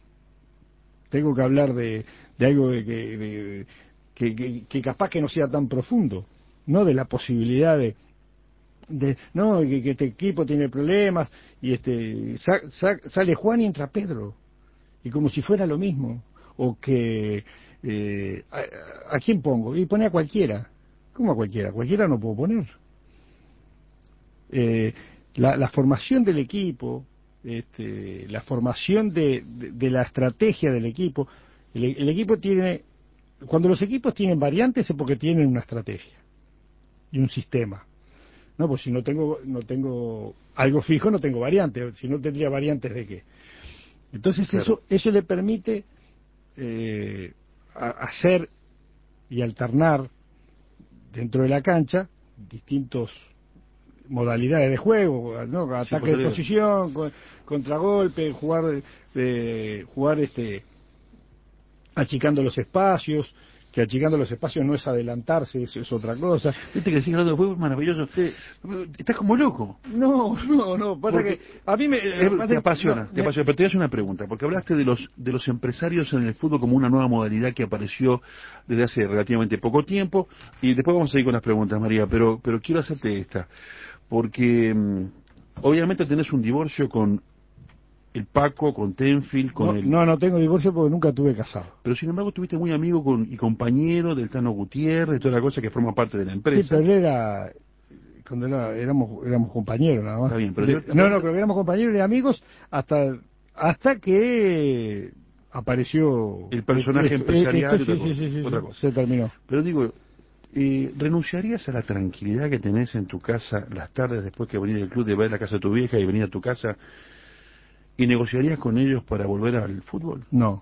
Tengo que hablar de, de algo de que, de, que, que, que capaz que no sea tan profundo, no de la posibilidad de, de no, que, que este equipo tiene problemas, y este sa, sa, sale Juan y entra Pedro, y como si fuera lo mismo, o que eh, a, ¿a quién pongo? Y pone a cualquiera. ¿Cómo a cualquiera? Cualquiera no puedo poner. Eh, la, la formación del equipo, este, la formación de, de, de la estrategia del equipo, el, el equipo tiene, cuando los equipos tienen variantes es porque tienen una estrategia y un sistema. No, pues si no tengo, no tengo algo fijo, no tengo variantes. Si no tendría variantes, ¿de qué? Entonces claro. eso, eso le permite eh, a, hacer y alternar dentro de la cancha distintos modalidades de juego, ¿no? Ataque sí, de posición, con, contragolpe, jugar, eh, jugar este, achicando los espacios, que achicando los espacios no es adelantarse, eso es otra cosa. Viste que sigue hablando de fútbol maravilloso. Sí. Estás como loco. No, no, no, pasa porque que a mí me es, te apasiona, no, te apasiona, pero te voy a hacer una pregunta, porque hablaste de los de los empresarios en el fútbol como una nueva modalidad que apareció desde hace relativamente poco tiempo, y después vamos a seguir con las preguntas, María, pero pero quiero hacerte esta, porque um, obviamente tenés un divorcio con el Paco, con Tenfield, con no, el... No, no tengo divorcio porque nunca tuve casado. Pero sin embargo tuviste muy amigo con, y compañero del Tano Gutiérrez, de toda la cosa que forma parte de la empresa. Sí, pero él era... Cuando era, éramos, éramos compañeros nada más. Está bien, pero de, yo... No, no, pero éramos compañeros y amigos hasta hasta que apareció... El personaje esto, empresarial esto, y sí, otra, sí, cosa, sí, sí, otra sí, cosa. Se terminó. Pero digo... Eh, ¿renunciarías a la tranquilidad que tenés en tu casa las tardes después que venís del club, de ver la casa de tu vieja y venir a tu casa, y negociarías con ellos para volver al fútbol? No.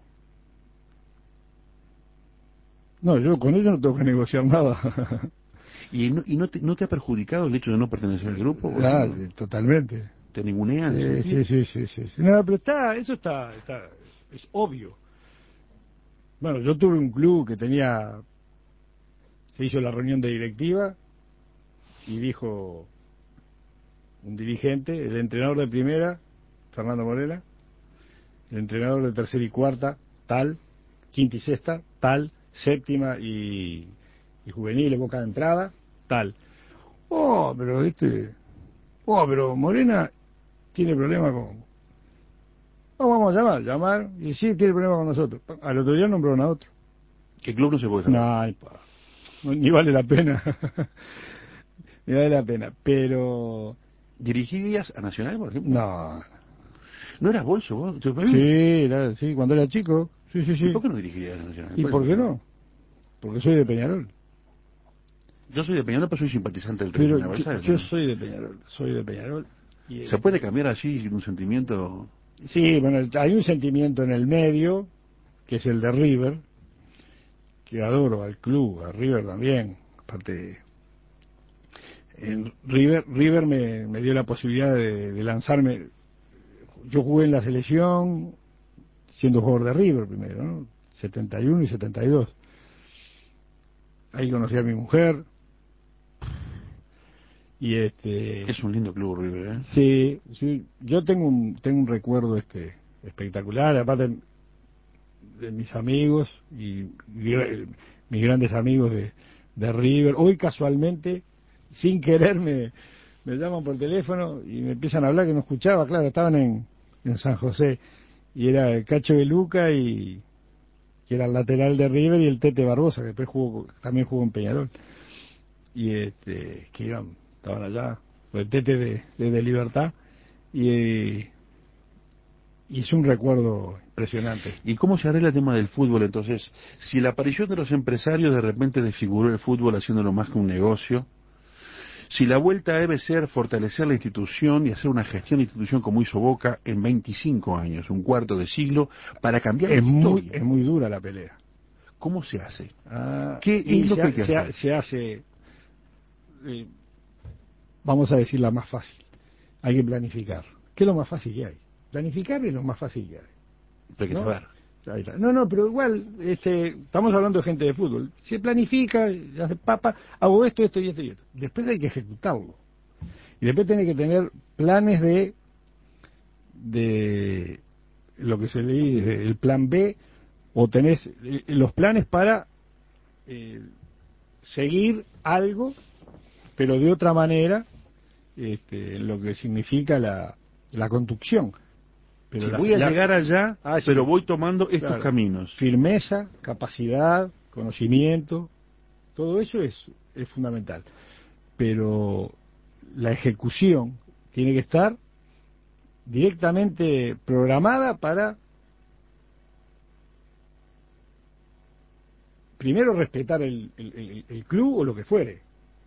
No, yo con ellos no tengo que negociar nada. ¿Y, no, y no, te, no te ha perjudicado el hecho de no pertenecer al grupo? Ah, no? Totalmente. ¿Te ningunean? Sí, sí, sí, sí, sí. No, pero está, eso está, está, es obvio. Bueno, yo tuve un club que tenía... Se hizo la reunión de directiva y dijo un dirigente, el entrenador de primera, Fernando Morela, el entrenador de tercera y cuarta, tal, quinta y sexta, tal, séptima y, y juveniles, boca de entrada, tal. Oh, pero este, oh, pero Morena tiene problema con... Oh, vamos a llamar, llamar, y sí, tiene problema con nosotros. Al otro día nombraron a otro. ¿Qué club no se puede saber? No, no, ni vale la pena. Ni vale la pena, pero... ¿Dirigirías a Nacional, por ejemplo? No. ¿No eras bolso vos? Sí, era, sí, cuando era chico. Sí, sí, sí. ¿Y por qué no dirigirías a Nacional? ¿Y por qué no? Porque soy de Peñarol. Yo soy de Peñarol, pero soy simpatizante del Pero trece yo, yo soy de Peñarol, soy de Peñarol. Y ¿Se puede cambiar así un sentimiento? Sí, bueno, hay un sentimiento en el medio, que es el de River, que adoro al club, a River también. Aparte, en River, River me, me dio la posibilidad de, de lanzarme. Yo jugué en la selección siendo jugador de River primero, ¿no? setenta y uno y setenta y dos. Ahí conocí a mi mujer. Y este es un lindo club River, ¿eh? Sí, sí, yo tengo un tengo un recuerdo este espectacular, aparte de, de mis amigos y, y mis grandes amigos de, de River. Hoy casualmente, sin querer, me, me llaman por teléfono y me empiezan a hablar que no escuchaba, claro, estaban en, en San José, y era el Cacho de Luca, y que era el lateral de River, y el Tete Barbosa, que después jugó, también jugó en Peñarol, y este que iban, estaban allá, el Tete de, de, de Libertad, y, y es un recuerdo impresionante. ¿Y cómo se arregla el tema del fútbol entonces? Si la aparición de los empresarios de repente desfiguró el fútbol haciéndolo más que un negocio, si la vuelta debe ser fortalecer la institución y hacer una gestión de institución como hizo Boca en veinticinco años, un cuarto de siglo, para cambiar es la muy historia. Es muy dura la pelea. ¿Cómo se hace? Ah, ¿Qué es lo se, que hay que se, hacer? Se hace, eh, vamos a decir la más fácil, hay que planificar. ¿Qué es lo más fácil que hay? Planificar es lo más fácil que hay. Pero hay que ¿no? saber. No, no, pero igual, este, estamos hablando de gente de fútbol. Se planifica, hace papa, hago esto, esto y esto y esto. Después hay que ejecutarlo. Y después tiene que tener planes de, de lo que se le dice, el plan B, o tenés los planes para eh, seguir algo, pero de otra manera, este, en lo que significa la, la conducción. Pero sí, la, voy a la, llegar allá, ah, sí, pero voy tomando estos claro, caminos. Firmeza, capacidad, conocimiento, todo eso es, es fundamental. Pero la ejecución tiene que estar directamente programada para, primero, respetar el, el, el, el club o lo que fuere,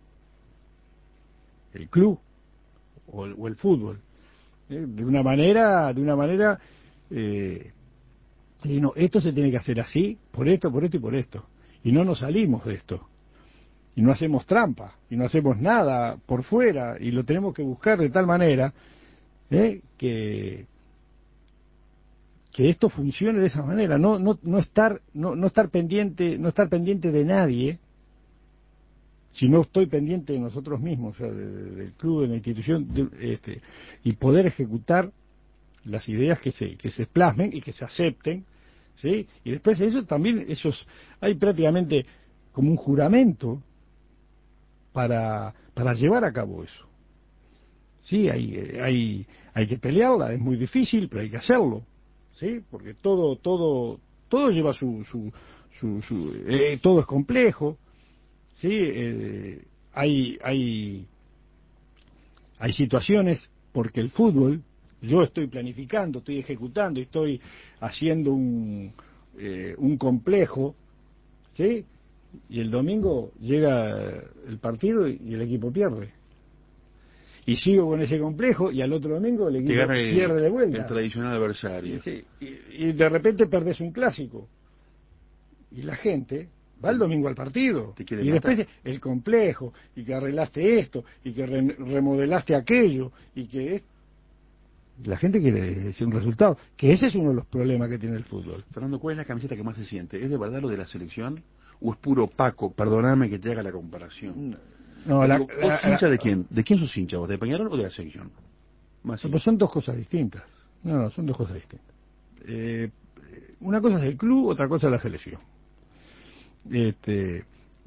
el club o el, o el fútbol, ¿eh? de una manera, de una manera, eh, y no, esto se tiene que hacer así, por esto, por esto y por esto, y no nos salimos de esto, y no hacemos trampa, y no hacemos nada por fuera, y lo tenemos que buscar de tal manera, ¿eh? que que esto funcione de esa manera, no no no estar no no estar pendiente no estar pendiente de nadie, si no estoy pendiente de nosotros mismos, o sea, de, de, del club, de la institución, de, este, y poder ejecutar las ideas que se que se plasmen y que se acepten, ¿sí? Y después de eso también esos hay prácticamente como un juramento para para llevar a cabo eso. Sí, hay hay hay que pelearla, es muy difícil, pero hay que hacerlo. ¿Sí? Porque todo todo todo lleva su su, su, su eh, todo es complejo, sí, eh, hay hay hay situaciones porque el fútbol, yo estoy planificando, estoy ejecutando, estoy haciendo un eh, un complejo, sí, y el domingo llega el partido y el equipo pierde. Y sigo con ese complejo y al otro domingo el equipo el, pierde de vuelta. El tradicional adversario. Y, sí, y, y de repente perdés un clásico. Y la gente va el domingo al partido. Y matar. Después el complejo, y que arreglaste esto, y que re, remodelaste aquello, y que... La gente quiere decir un resultado, que ese es uno de los problemas que tiene el fútbol. Fernando, ¿cuál es la camiseta que más se siente? ¿Es de verdad lo de la selección? ¿O es puro opaco? Perdóname que te haga la comparación. No, la, digo, ¿vos la, hincha la, de quién? ¿De quién sos hincha vos? ¿De Peñarol o de la selección? Más no, pues son dos cosas distintas. No, no, son dos cosas distintas. Eh, una cosa es el club, otra cosa es la selección. Este,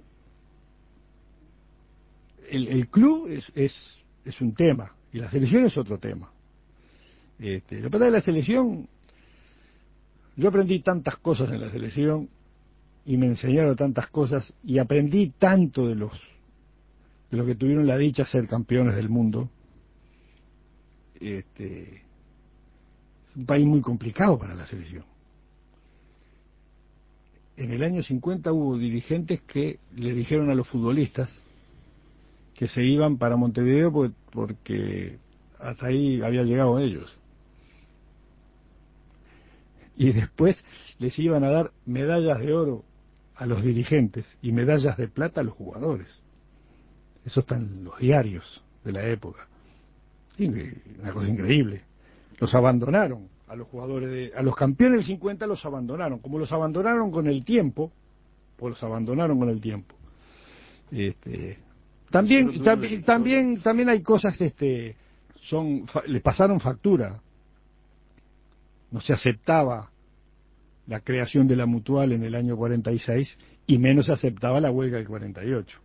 el, el club es, es, es un tema y la selección es otro tema. Este, lo que pasa es que la selección, yo aprendí tantas cosas en la selección y me enseñaron tantas cosas y aprendí tanto de los de los que tuvieron la dicha de ser campeones del mundo. Este, es un país muy complicado para la selección. En el año cincuenta hubo dirigentes que le dijeron a los futbolistas que se iban para Montevideo porque, porque hasta ahí había llegado ellos. Y después les iban a dar medallas de oro a los dirigentes y medallas de plata a los jugadores. Eso está en los diarios de la época. Sí, una cosa increíble. Los abandonaron a los jugadores, de, a los campeones del cincuenta los abandonaron. Como los abandonaron con el tiempo, pues los abandonaron con el tiempo. Este, también, también, también, también hay cosas, este, son, les pasaron factura. No se aceptaba la creación de la Mutual en el año cuarenta y seis y menos se aceptaba la huelga del cuarenta y ocho.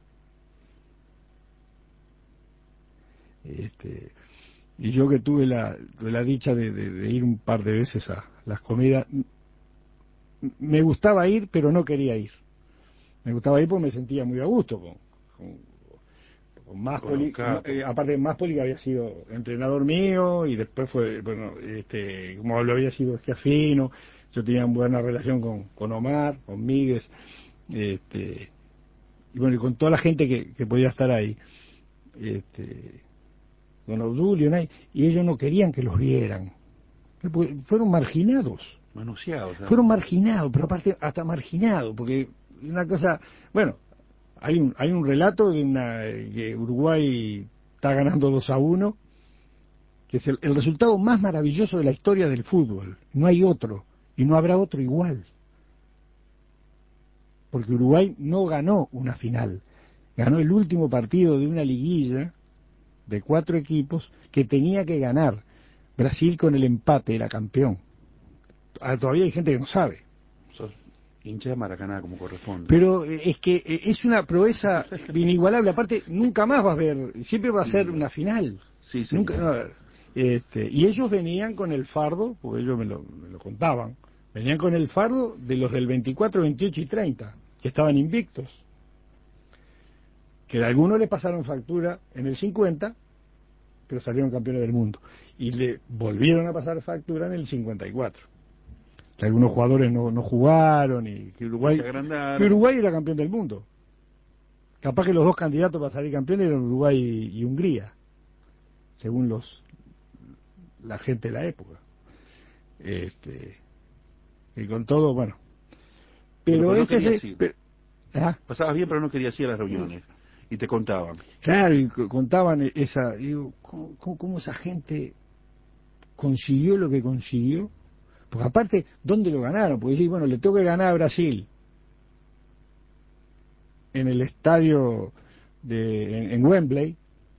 Este, y yo que tuve la, la dicha de, de, de ir un par de veces a las comidas, me gustaba ir, pero no quería ir. Me gustaba ir porque me sentía muy a gusto con, con, con más poli, eh, aparte más poli que había sido entrenador mío y después fue, bueno, este, como lo había sido Schiaffino, yo tenía una buena relación con, con Omar, con Miguel, este, y bueno, y con toda la gente que, que podía estar ahí. Este, con Obdulio, y ellos no querían que los vieran. Fueron marginados. Manoseados. ¿No? Fueron marginados, pero aparte hasta marginados, porque una cosa... Bueno, hay un hay un relato de una que Uruguay está ganando dos a uno, que es el, el resultado más maravilloso de la historia del fútbol. No hay otro, y no habrá otro igual. Porque Uruguay no ganó una final, ganó el último partido de una liguilla de cuatro equipos que tenía que ganar. Brasil con el empate era campeón. Ah, todavía hay gente que no sabe. Sos hincha de Maracaná como corresponde. Pero es que es una proeza inigualable. Aparte, nunca más va a haber, siempre va a ser una final. Sí, sí. Nunca, no, este, y ellos venían con el fardo, porque ellos me lo, me lo contaban, venían con el fardo de los del veinticuatro, veintiocho y treinta, que estaban invictos. Que a algunos le pasaron factura en el cincuenta, pero salieron campeones del mundo. Y le volvieron a pasar factura en el cincuenta y cuatro. Que algunos jugadores no, no jugaron y que Uruguay, que Uruguay era campeón del mundo. Capaz que los dos candidatos para salir campeones eran Uruguay y, y Hungría, según los la gente de la época. Este, y con todo, bueno. Pero, pero no ese... Pero, ¿ah? Pasabas bien, pero no querías ir a las reuniones. Y te contaban. Claro, y contaban esa... Digo, ¿cómo, cómo, cómo esa gente consiguió lo que consiguió? Porque aparte, ¿dónde lo ganaron? Porque decir, bueno, le tengo que ganar a Brasil en el estadio de en, en Wembley,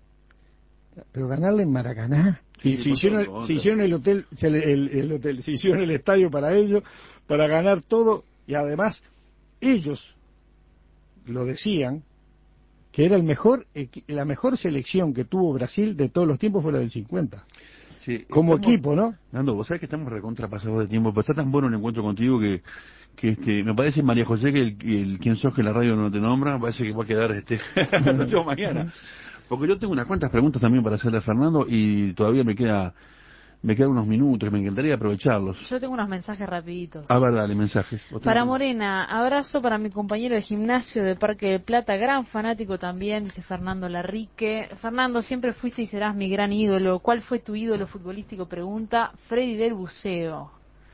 pero ganarle en Maracaná. Sí, se, hicieron, se hicieron el hotel, el, el, el hotel, se hicieron el estadio para ellos, para ganar todo, y además ellos lo decían que era el mejor, la mejor selección que tuvo Brasil de todos los tiempos fue la del cincuenta. Sí, como estamos, equipo, ¿no? Nando, vos sabés que estamos recontrapasados de tiempo, pero está tan bueno el encuentro contigo que, que este, me parece, María José, que el, el quién sos que la radio no te nombra, me parece que va a quedar este no mañana. Porque yo tengo unas cuantas preguntas también para hacerle a Fernando y todavía me queda me quedan unos minutos, me encantaría aprovecharlos. Yo tengo unos mensajes rapiditos. A ver, dale, mensajes. Para Morena, abrazo para mi compañero de gimnasio de Parque del Plata, gran fanático también, dice Fernando Larrique. Fernando, siempre fuiste y serás mi gran ídolo. ¿Cuál fue tu ídolo futbolístico? Pregunta Freddy del Buceo.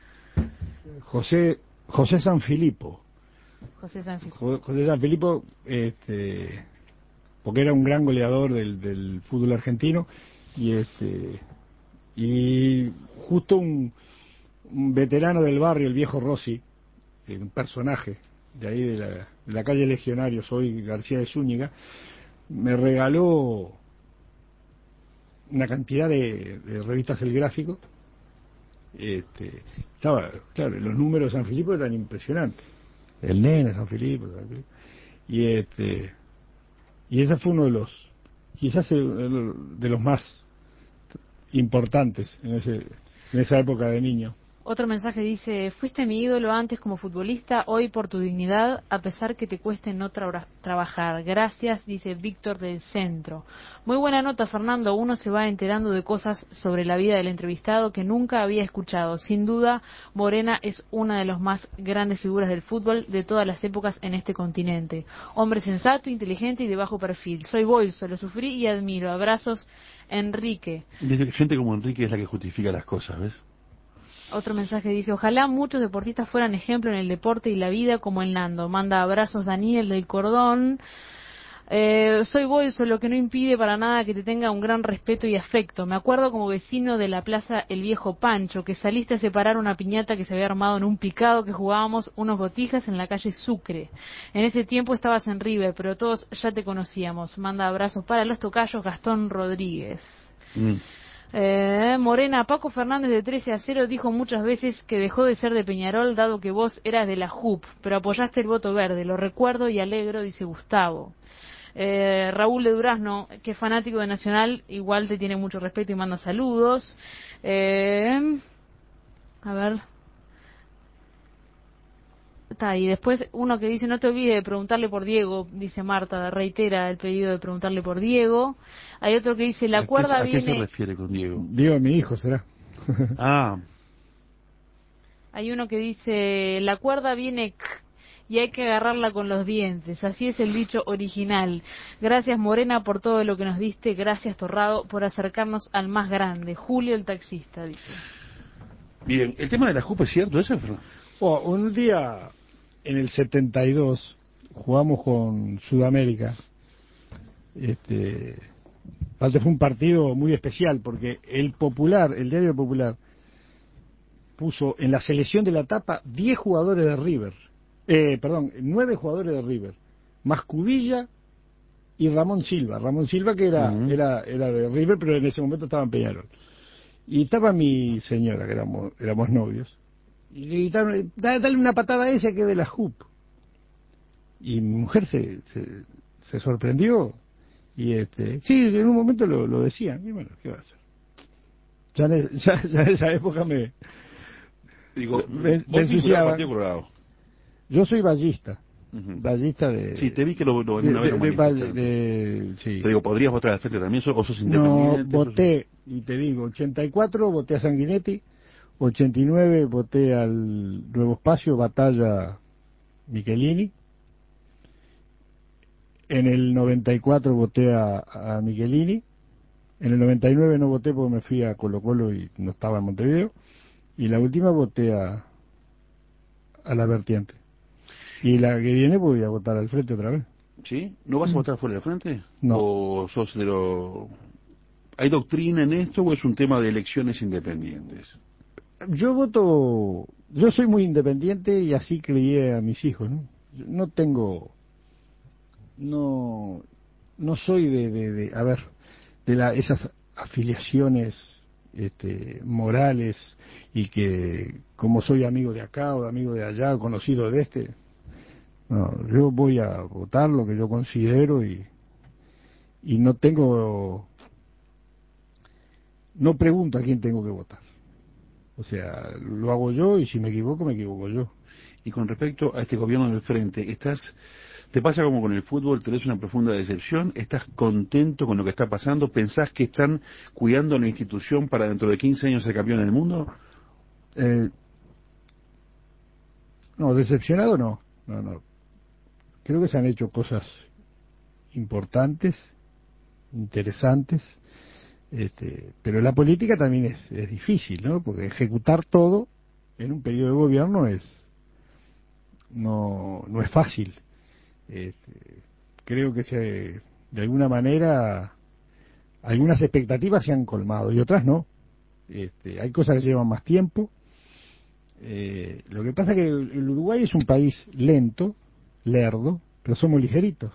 José José Sanfilippo. José Sanfilippo. Jo, José Sanfilippo, este, porque era un gran goleador del, del fútbol argentino y este y justo un, un veterano del barrio, el viejo Rossi, un personaje de ahí de la, de la calle Legionarios, hoy García de Zúñiga, me regaló una cantidad de, de revistas El Gráfico. Este, estaba, claro, los números de San Filipo eran impresionantes. El Nene, San Filipo, San Filipo. Y este, y ese fue uno de los, quizás el, de los más importantes en ese en esa época de niño. Otro mensaje dice, fuiste mi ídolo antes como futbolista, hoy por tu dignidad, a pesar que te cueste no tra trabajar. Gracias, dice Víctor del Centro. Muy buena nota, Fernando. Uno se va enterando de cosas sobre la vida del entrevistado que nunca había escuchado. Sin duda, Morena es una de las más grandes figuras del fútbol de todas las épocas en este continente. Hombre sensato, inteligente y de bajo perfil. Soy bolso, lo sufrí y admiro. Abrazos, Enrique. Gente como Enrique es la que justifica las cosas, ¿ves? Otro mensaje dice, ojalá muchos deportistas fueran ejemplo en el deporte y la vida como el Nando. Manda abrazos Daniel del Cordón. Eh, soy bolso, lo que no impide para nada que te tenga un gran respeto y afecto. Me acuerdo como vecino de la plaza El Viejo Pancho, que saliste a separar una piñata que se había armado en un picado que jugábamos unos botijas en la calle Sucre. En ese tiempo estabas en River, pero todos ya te conocíamos. Manda abrazos para los tocayos Gastón Rodríguez. Mm. Eh, Morena, Paco Fernández de trece a cero dijo muchas veces que dejó de ser de Peñarol dado que vos eras de la J U P, pero apoyaste el voto verde, lo recuerdo y alegro, dice Gustavo. Eh, Raúl de Durazno, que es fanático de Nacional, igual te tiene mucho respeto y manda saludos. Eh, a ver... Está, y después uno que dice, no te olvides de preguntarle por Diego, dice Marta, reitera el pedido de preguntarle por Diego. Hay otro que dice, la cuerda ¿A viene... ¿A qué se refiere con Diego? Diego, mi hijo, será. Ah. Hay uno que dice, la cuerda viene y hay que agarrarla con los dientes. Así es el dicho original. Gracias, Morena, por todo lo que nos diste. Gracias, Torrado, por acercarnos al más grande. Julio, el taxista, dice. Bien, el tema de la J U P, ¿es cierto eso, Fernando? Oh, un día en el setenta y dos jugamos con Sudamérica. Este, fue un partido muy especial porque el Popular, el diario Popular, puso en la selección de la etapa diez jugadores de River, eh, perdón, nueve jugadores de River, más Cubilla y Ramón Silva. Ramón Silva que era, uh-huh. era, era de River, pero en ese momento estaba en Peñarol. Y estaba mi señora, que éramos, éramos novios. Y le gritaron, dale una patada a ese que es de la J U P. Y mi mujer se, se, se sorprendió Y este, sí, en un momento lo, lo decían, y bueno, ¿qué va a hacer? Ya en, ya, ya en esa época me, Digo, me, vos me ensuciaba. Yo soy ballista, uh-huh. ballista de... Sí, te vi que lo, lo de, alguna vez de, lo manifestaste. De, de, sí. Te digo, ¿podrías votar al frente también? ¿O sos independiente? No, voté, sos... y te digo, ochenta y cuatro voté a Sanguinetti, ochenta y nueve voté al Nuevo Espacio, Batalla Michelini, en el noventa y cuatro voté a, a Michelini, en el noventa y nueve no voté porque me fui a Colo Colo y no estaba en Montevideo, y la última voté a, a la vertiente. Y la que viene voy a votar al frente otra vez. ¿Sí? ¿No vas a votar fuera del frente? No. ¿O sos de lo... ¿Hay doctrina en esto o es un tema de elecciones independientes? Yo voto... Yo soy muy independiente y así crié a mis hijos, ¿no? No tengo... No... No soy de... de, de a ver, de la, esas afiliaciones este, morales y que como soy amigo de acá o amigo de allá, conocido de este... No, yo voy a votar lo que yo considero y, y no tengo, no pregunto a quién tengo que votar. O sea, lo hago yo y si me equivoco, me equivoco yo. Y con respecto a este gobierno del frente, ¿estás, te pasa como con el fútbol, tenés una profunda decepción? ¿Estás contento con lo que está pasando? ¿Pensás que están cuidando la institución para dentro de quince años ser campeón del mundo? Eh, no, decepcionado no, no, no. Creo que se han hecho cosas importantes, interesantes, este, pero la política también es, es difícil, ¿no? Porque ejecutar todo en un periodo de gobierno es no no es fácil. Este, creo que se, de alguna manera algunas expectativas se han colmado y otras no. Este, hay cosas que llevan más tiempo. Eh, lo que pasa es que el Uruguay es un país lento, lerdo, pero somos ligeritos.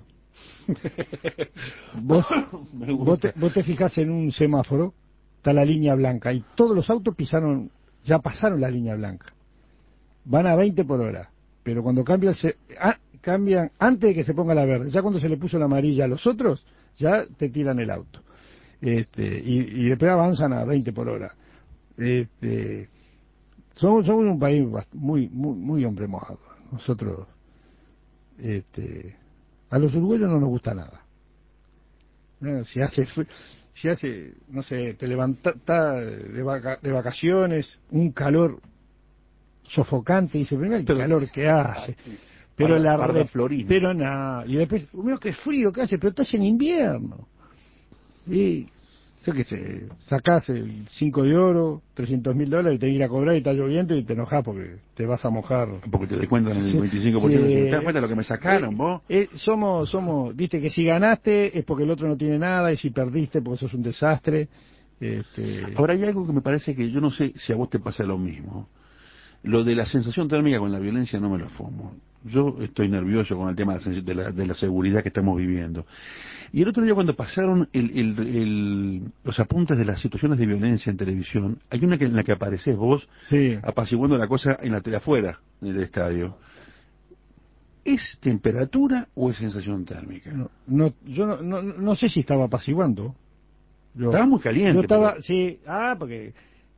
vos, vos, te, vos te fijás en un semáforo, está la línea blanca y todos los autos pisaron, ya pasaron la línea blanca. Van a veinte por hora, pero cuando cambia se, ah, cambian antes de que se ponga la verde. Ya cuando se le puso la amarilla a los otros, ya te tiran el auto. Este, y, y después avanzan a veinte por hora. Este, somos, somos un país muy, muy, muy hombre mojado. Nosotros, este, a los uruguayos no nos gusta nada. ¿No? Si hace, si hace, no sé, te levantas de, vaca, de vacaciones, un calor sofocante, y dice, mira el calor que hace. Pero Parda, la parda re, pero nada, y después, mira qué frío que hace, pero estás en invierno. Y sé que se sacás el cinco de oro, trescientos mil dólares y te ir a cobrar y está lloviendo y te enojas porque te vas a mojar. Porque te descuentan el veinticinco por ciento. Sí. ¿Te das cuenta de lo que me sacaron, eh, vos? Eh, somos, somos, viste que si ganaste es porque el otro no tiene nada y si perdiste porque sos un desastre. Este... Ahora hay algo que me parece que yo no sé si a vos te pasa lo mismo. Lo de la sensación térmica con la violencia no me lo fumo. Yo estoy nervioso con el tema de la, de la seguridad que estamos viviendo. Y el otro día cuando pasaron el, el, el, los apuntes de las situaciones de violencia en televisión, hay una que, en la que apareces vos sí. apaciguando la cosa en la tele afuera del estadio. ¿Es temperatura o es sensación térmica? No, no yo no, no, no sé si estaba apaciguando. Yo, estaba muy caliente. Yo estaba, pero... sí, ah, porque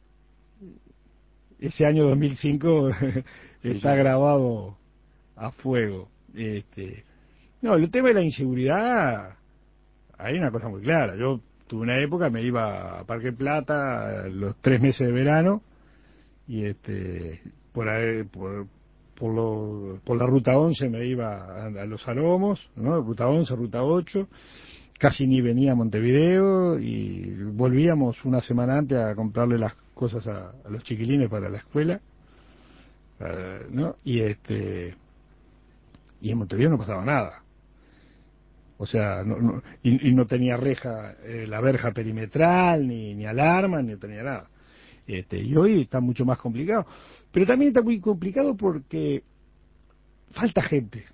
ese año dos mil cinco está sí, sí. grabado a fuego. Este, no, el tema de la inseguridad, hay una cosa muy clara. Yo tuve una época, me iba a Parque Plata los tres meses de verano y este por ahí, por, por, lo, por la ruta once me iba a, a Los Alomos, ¿no? Ruta once, ruta ocho, casi ni venía a Montevideo y volvíamos una semana antes a comprarle las cosas a, a los chiquilines para la escuela, uh, ¿no? Y este y en Montevideo no pasaba nada. O sea, no, no, y, y no tenía reja, eh, la verja perimetral, ni, ni alarma, ni tenía nada. Este, y hoy está mucho más complicado. Pero también está muy complicado porque falta gente.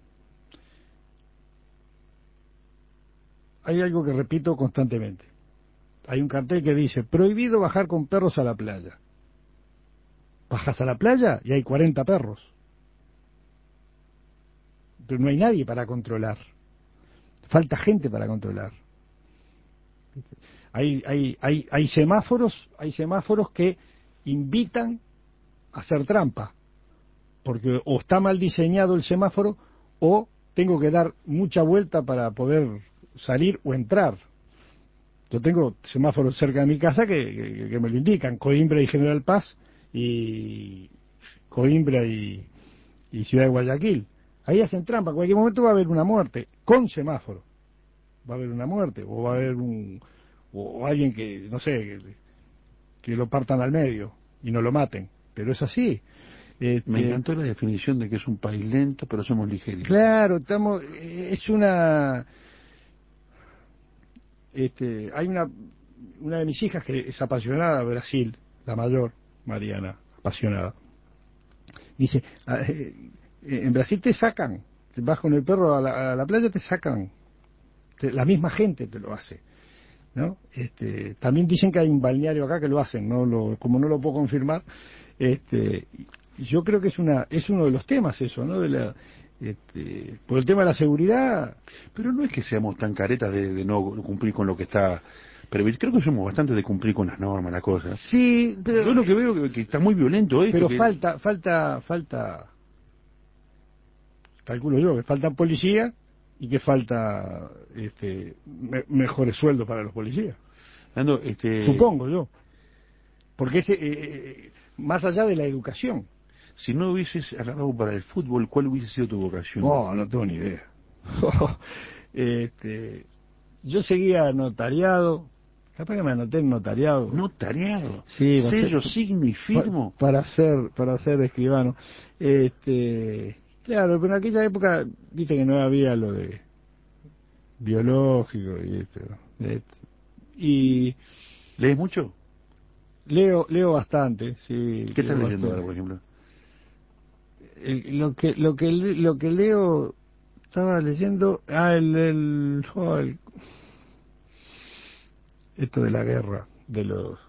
Hay algo que repito constantemente. Hay un cartel que dice, prohibido bajar con perros a la playa. Bajas a la playa y hay cuarenta perros. Pero no hay nadie para controlar. falta gente para controlar. Hay, hay, hay, hay semáforos, hay semáforos que invitan a hacer trampa, porque o está mal diseñado el semáforo o tengo que dar mucha vuelta para poder salir o entrar. Yo tengo semáforos cerca de mi casa que, que, que me lo indican, Coimbra y General Paz, y Coimbra y, y Ciudad de Guayaquil. Ahí hacen trampa, en cualquier momento va a haber una muerte, con semáforo. Va a haber una muerte, o va a haber un... o, o alguien que, no sé, que, que lo partan al medio y no lo maten. Pero es así. Este, Me encantó la definición de que es un país lento, pero somos ligeros. Claro, estamos, es una... Este, hay una una de mis hijas que es apasionada de Brasil, la mayor, Mariana, apasionada. Dice, en Brasil te sacan, te vas con el perro a la, a la playa, te sacan, te, la misma gente te lo hace, ¿no? Este, también dicen que hay un balneario acá que lo hacen, no lo, como no lo puedo confirmar, este, yo creo que es una es uno de los temas eso, ¿no? De la, este, por el tema de la seguridad. Pero no es que seamos tan caretas de, de no cumplir con lo que está previsto. Creo que somos bastante de cumplir con las normas, la cosa. Sí, pero yo lo que veo que, que está muy violento esto. Pero que... falta, falta, falta, calculo yo, que falta policía y que falta este, me, mejores sueldos para los policías. Ando, este... Supongo yo. Porque es, eh, más allá de la educación. Si no hubieses agarrado para el fútbol, ¿cuál hubiese sido tu vocación? No, no tengo ni idea. este, yo seguía notariado, capaz que me anoté en notariado. ¿Notariado? Sí. ¿Sello, signo y firmo? Pa, para ser, para ser escribano. Este, claro, pero en aquella época, viste que no había lo de biológico y esto. esto. Y ¿lees mucho? Leo, leo bastante, sí. ¿Qué estás leo leyendo bastante. ahora, por ejemplo? El, lo que lo que lo que leo, estaba leyendo, ah, el, el, oh, el esto de la guerra de los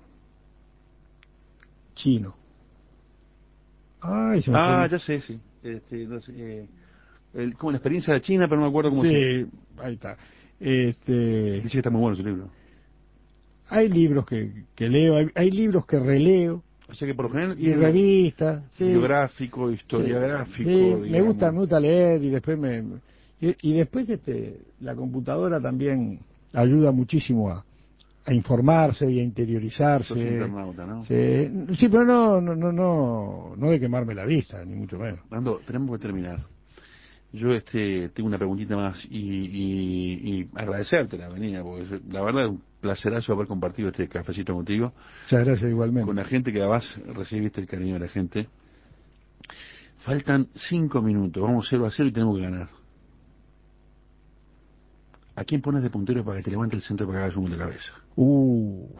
chinos. Ay, se me ah, fue. ya sé, sí. Este, no sé, eh, el, como la experiencia de China, pero no me acuerdo cómo sí, se... ahí está. Este, Dice que está muy bueno su libro. hay libros que, que leo, hay, hay libros que releo. O sea que por lo general... Y revistas, sí. Biográfico, historiográfico, Sí, sí, me digamos. gusta, me gusta leer y después me... Y, y después este, la computadora también ayuda muchísimo a, a informarse y a interiorizarse. Sos internauta, ¿no? Sí, sí, pero no, no, no, no, no de quemarme la vista, ni mucho menos. Nando, tenemos que terminar. Yo este tengo una preguntita más y, y, y agradecerte la venida, porque la verdad es un placerazo haber compartido este cafecito contigo. Muchas gracias igualmente. Con la gente que además recibiste el cariño de la gente. Faltan cinco minutos, vamos cero a cero y tenemos que ganar. ¿A quién pones de puntero para que te levante el centro para que hagas un gol de cabeza? Uh,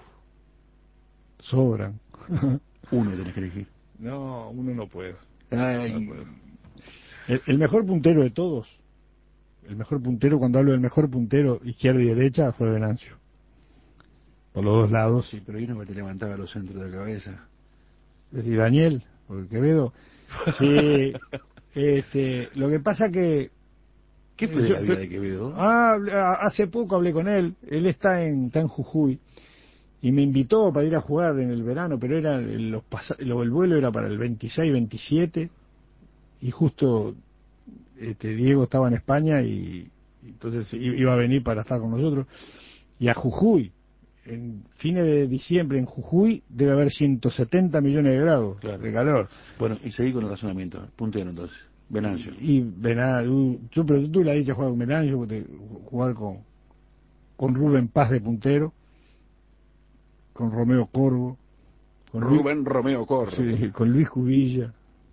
sobran. Uno tenés que elegir. No, uno no puede. Ay. No puedo. El, el mejor puntero de todos, el mejor puntero, cuando hablo del mejor puntero, izquierda y derecha, fue Venancio. Por los dos lados. Sí, pero hay uno que te levantaba los centros de la cabeza. Es decir, Daniel, porque Quevedo. Sí, este, lo que pasa que... ¿Qué fue de la vida de Quevedo? Ah, hace poco hablé con él, él está en, está en Jujuy, y me invitó para ir a jugar en el verano, pero era los pas- lo, el vuelo era para el veintiséis, veintisiete, y justo este, Diego estaba en España y, y entonces iba a venir para estar con nosotros. Y a Jujuy, en fines de diciembre en Jujuy debe haber ciento setenta millones de grados Claro. de calor. Bueno, y seguí con el razonamiento. Puntero entonces. Venancio. Y, y Venancio, yo, pero tú le has dicho jugar con Venancio, porque jugar con, con Rubén Paz de puntero, con Romeo Corvo, con Rubén Luis, Romeo Corvo. Sí, con Luis Cubilla,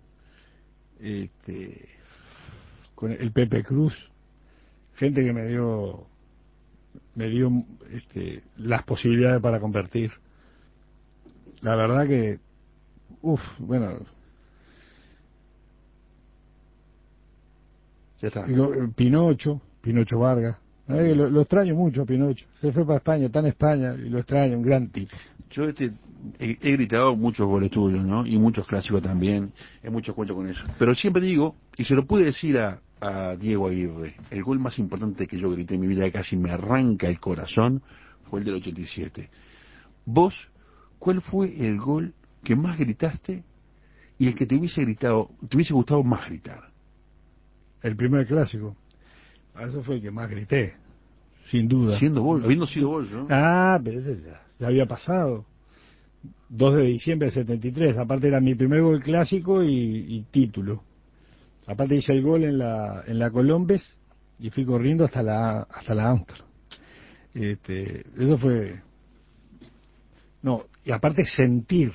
este, con el Pepe Cruz, gente que me dio me dio este, las posibilidades para convertir. La verdad que, uff, bueno, ya está. Lo, Pinocho, Pinocho Vargas, eh, lo, lo extraño mucho a Pinocho, se fue para España, está en España y lo extraño, un gran tipo. Yo este, he, he gritado muchos goles tuyos, ¿no? Y muchos clásicos también, hay muchos cuentos con eso. Pero siempre digo, y se lo pude decir a, a Diego Aguirre, el gol más importante que yo grité en mi vida, casi me arranca el corazón, fue el del ochenta y siete. Vos, ¿cuál fue el gol que más gritaste y el que te hubiese gritado, te hubiese gustado más gritar? El primer clásico. Eso fue el que más grité, sin duda. Siendo gol, habiendo sido gol, ¿no? Ah, pero ese ya, ya había pasado. dos de diciembre del setenta y tres, aparte era mi primer gol clásico y, y título. Aparte hice el gol en la en la Colombes y fui corriendo hasta la hasta la Amster. Este, eso fue... No, y aparte sentir.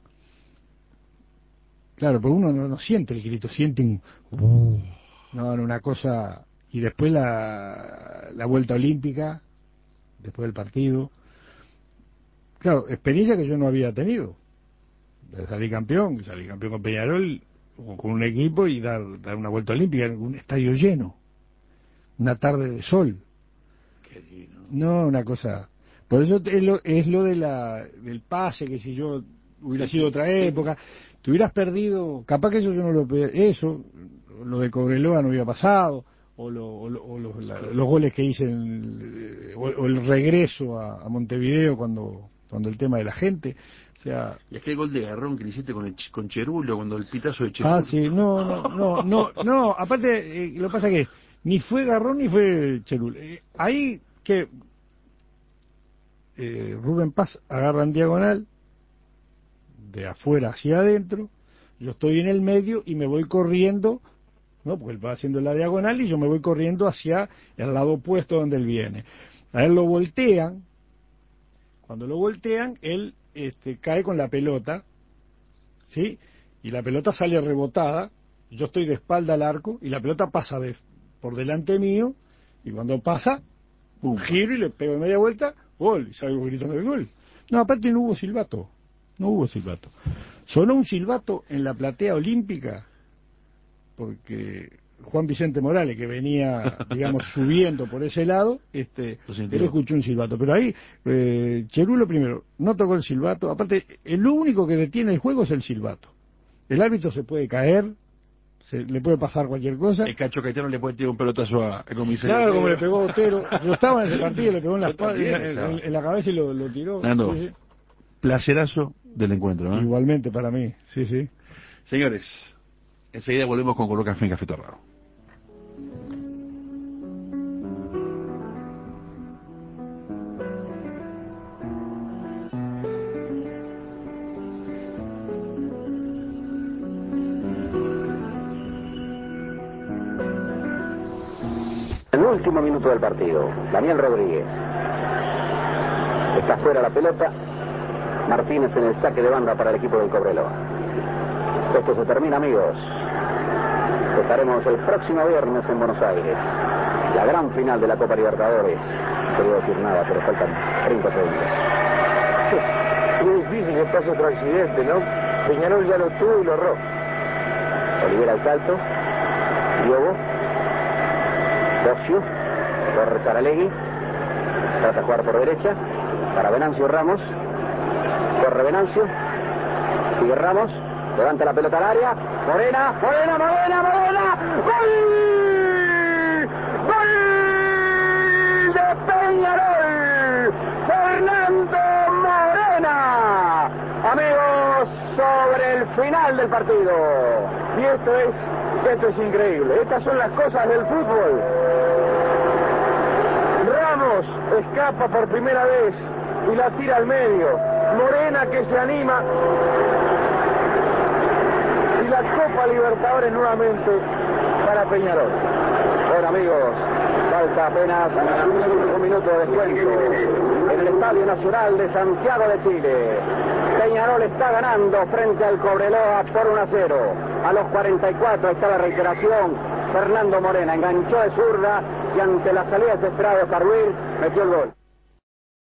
Claro, porque uno no, no siente el grito, siente un... Uh, no, no, una cosa... Y después la, la vuelta olímpica, después del partido. Claro, experiencia que yo no había tenido. Salí campeón, salí campeón con Peñarol, con un equipo y dar, dar una vuelta olímpica en un estadio lleno. Una tarde de sol. Qué divino. No, una cosa... Por eso es lo, es lo de la, del pase, que si yo hubiera Sí, sido otra sí. época, te hubieras perdido, capaz que eso yo no lo... Eso, lo de Cobreloa no hubiera pasado, o, lo, o, lo, o los, la, los goles que hice, en, o, o el regreso a, a Montevideo cuando... cuando el tema de la gente, o sea... Y aquel gol de Garrón que le hiciste con, el, con Cherulo, cuando el pitazo de Cherulo. Ah, sí, no, no, no, no, no, aparte, eh, lo que pasa que ni fue Garrón ni fue Cherulo. Eh, ahí que eh, Rubén Paz agarra en diagonal, de afuera hacia adentro, yo estoy en el medio y me voy corriendo, ¿no? Porque él va haciendo la diagonal y yo me voy corriendo hacia el lado opuesto donde él viene. A él lo voltean. Cuando lo voltean, él este, cae con la pelota, ¿sí? Y la pelota sale rebotada, yo estoy de espalda al arco, y la pelota pasa de, por delante mío, y cuando pasa, un giro y le pego de media vuelta, gol, y salgo gritando el gol. No, aparte no hubo silbato, no hubo silbato. Sonó un silbato en la platea olímpica, porque... Juan Vicente Morales, que venía, digamos, subiendo por ese lado, este, él escuchó un silbato. Pero ahí, eh, Cherulo primero, no tocó el silbato. Aparte, el único que detiene el juego es el silbato. El árbitro se puede caer, se, le puede pasar cualquier cosa. El Cacho Caetano le puede tirar un pelotazo a, a comisario. Claro, como le pegó a Otero. Yo estaba en ese partido, le pegó en la, espalda, en, en, en la cabeza y lo, lo tiró. Nando, sí, sí. Placerazo del encuentro, ¿no? Igualmente para mí, sí, sí. Señores, enseguida volvemos con Color Café en Café Torrado. El último minuto del partido, Daniel Rodríguez. Está fuera la pelota. Martínez en el saque de banda para el equipo del Cobreloa. Esto se termina, amigos. Estaremos el próximo viernes en Buenos Aires. La gran final de la Copa Libertadores. No quería decir nada, pero faltan treinta segundos. Qué difícil que pase otro accidente, ¿no? Peñarol ya lo tuvo y lo erró. Olivera al salto. Diogo. Bocio. Corre Saralegui. Trata de jugar por derecha. Para Venancio Ramos. Corre Venancio. Sigue Ramos. Levanta la pelota al área. Morena. Morena, Morena, Morena. ¡Gol! ¡Gol de Peñarol! Fernando Morena. Amigos, sobre el final del partido. Y esto es, esto es increíble. Estas son las cosas del fútbol. Ramos escapa por primera vez y la tira al medio. Morena que se anima. Y la Copa Libertadores nuevamente para Peñarol. Bueno, amigos, falta apenas un minuto de descuento en el Estadio Nacional de Santiago de Chile. Peñarol está ganando frente al Cobreloa por uno a cero. A los cuarenta y cuatro está la reiteración. Fernando Morena enganchó de zurda y ante la salida desesperada de Oscar Ruiz metió el gol.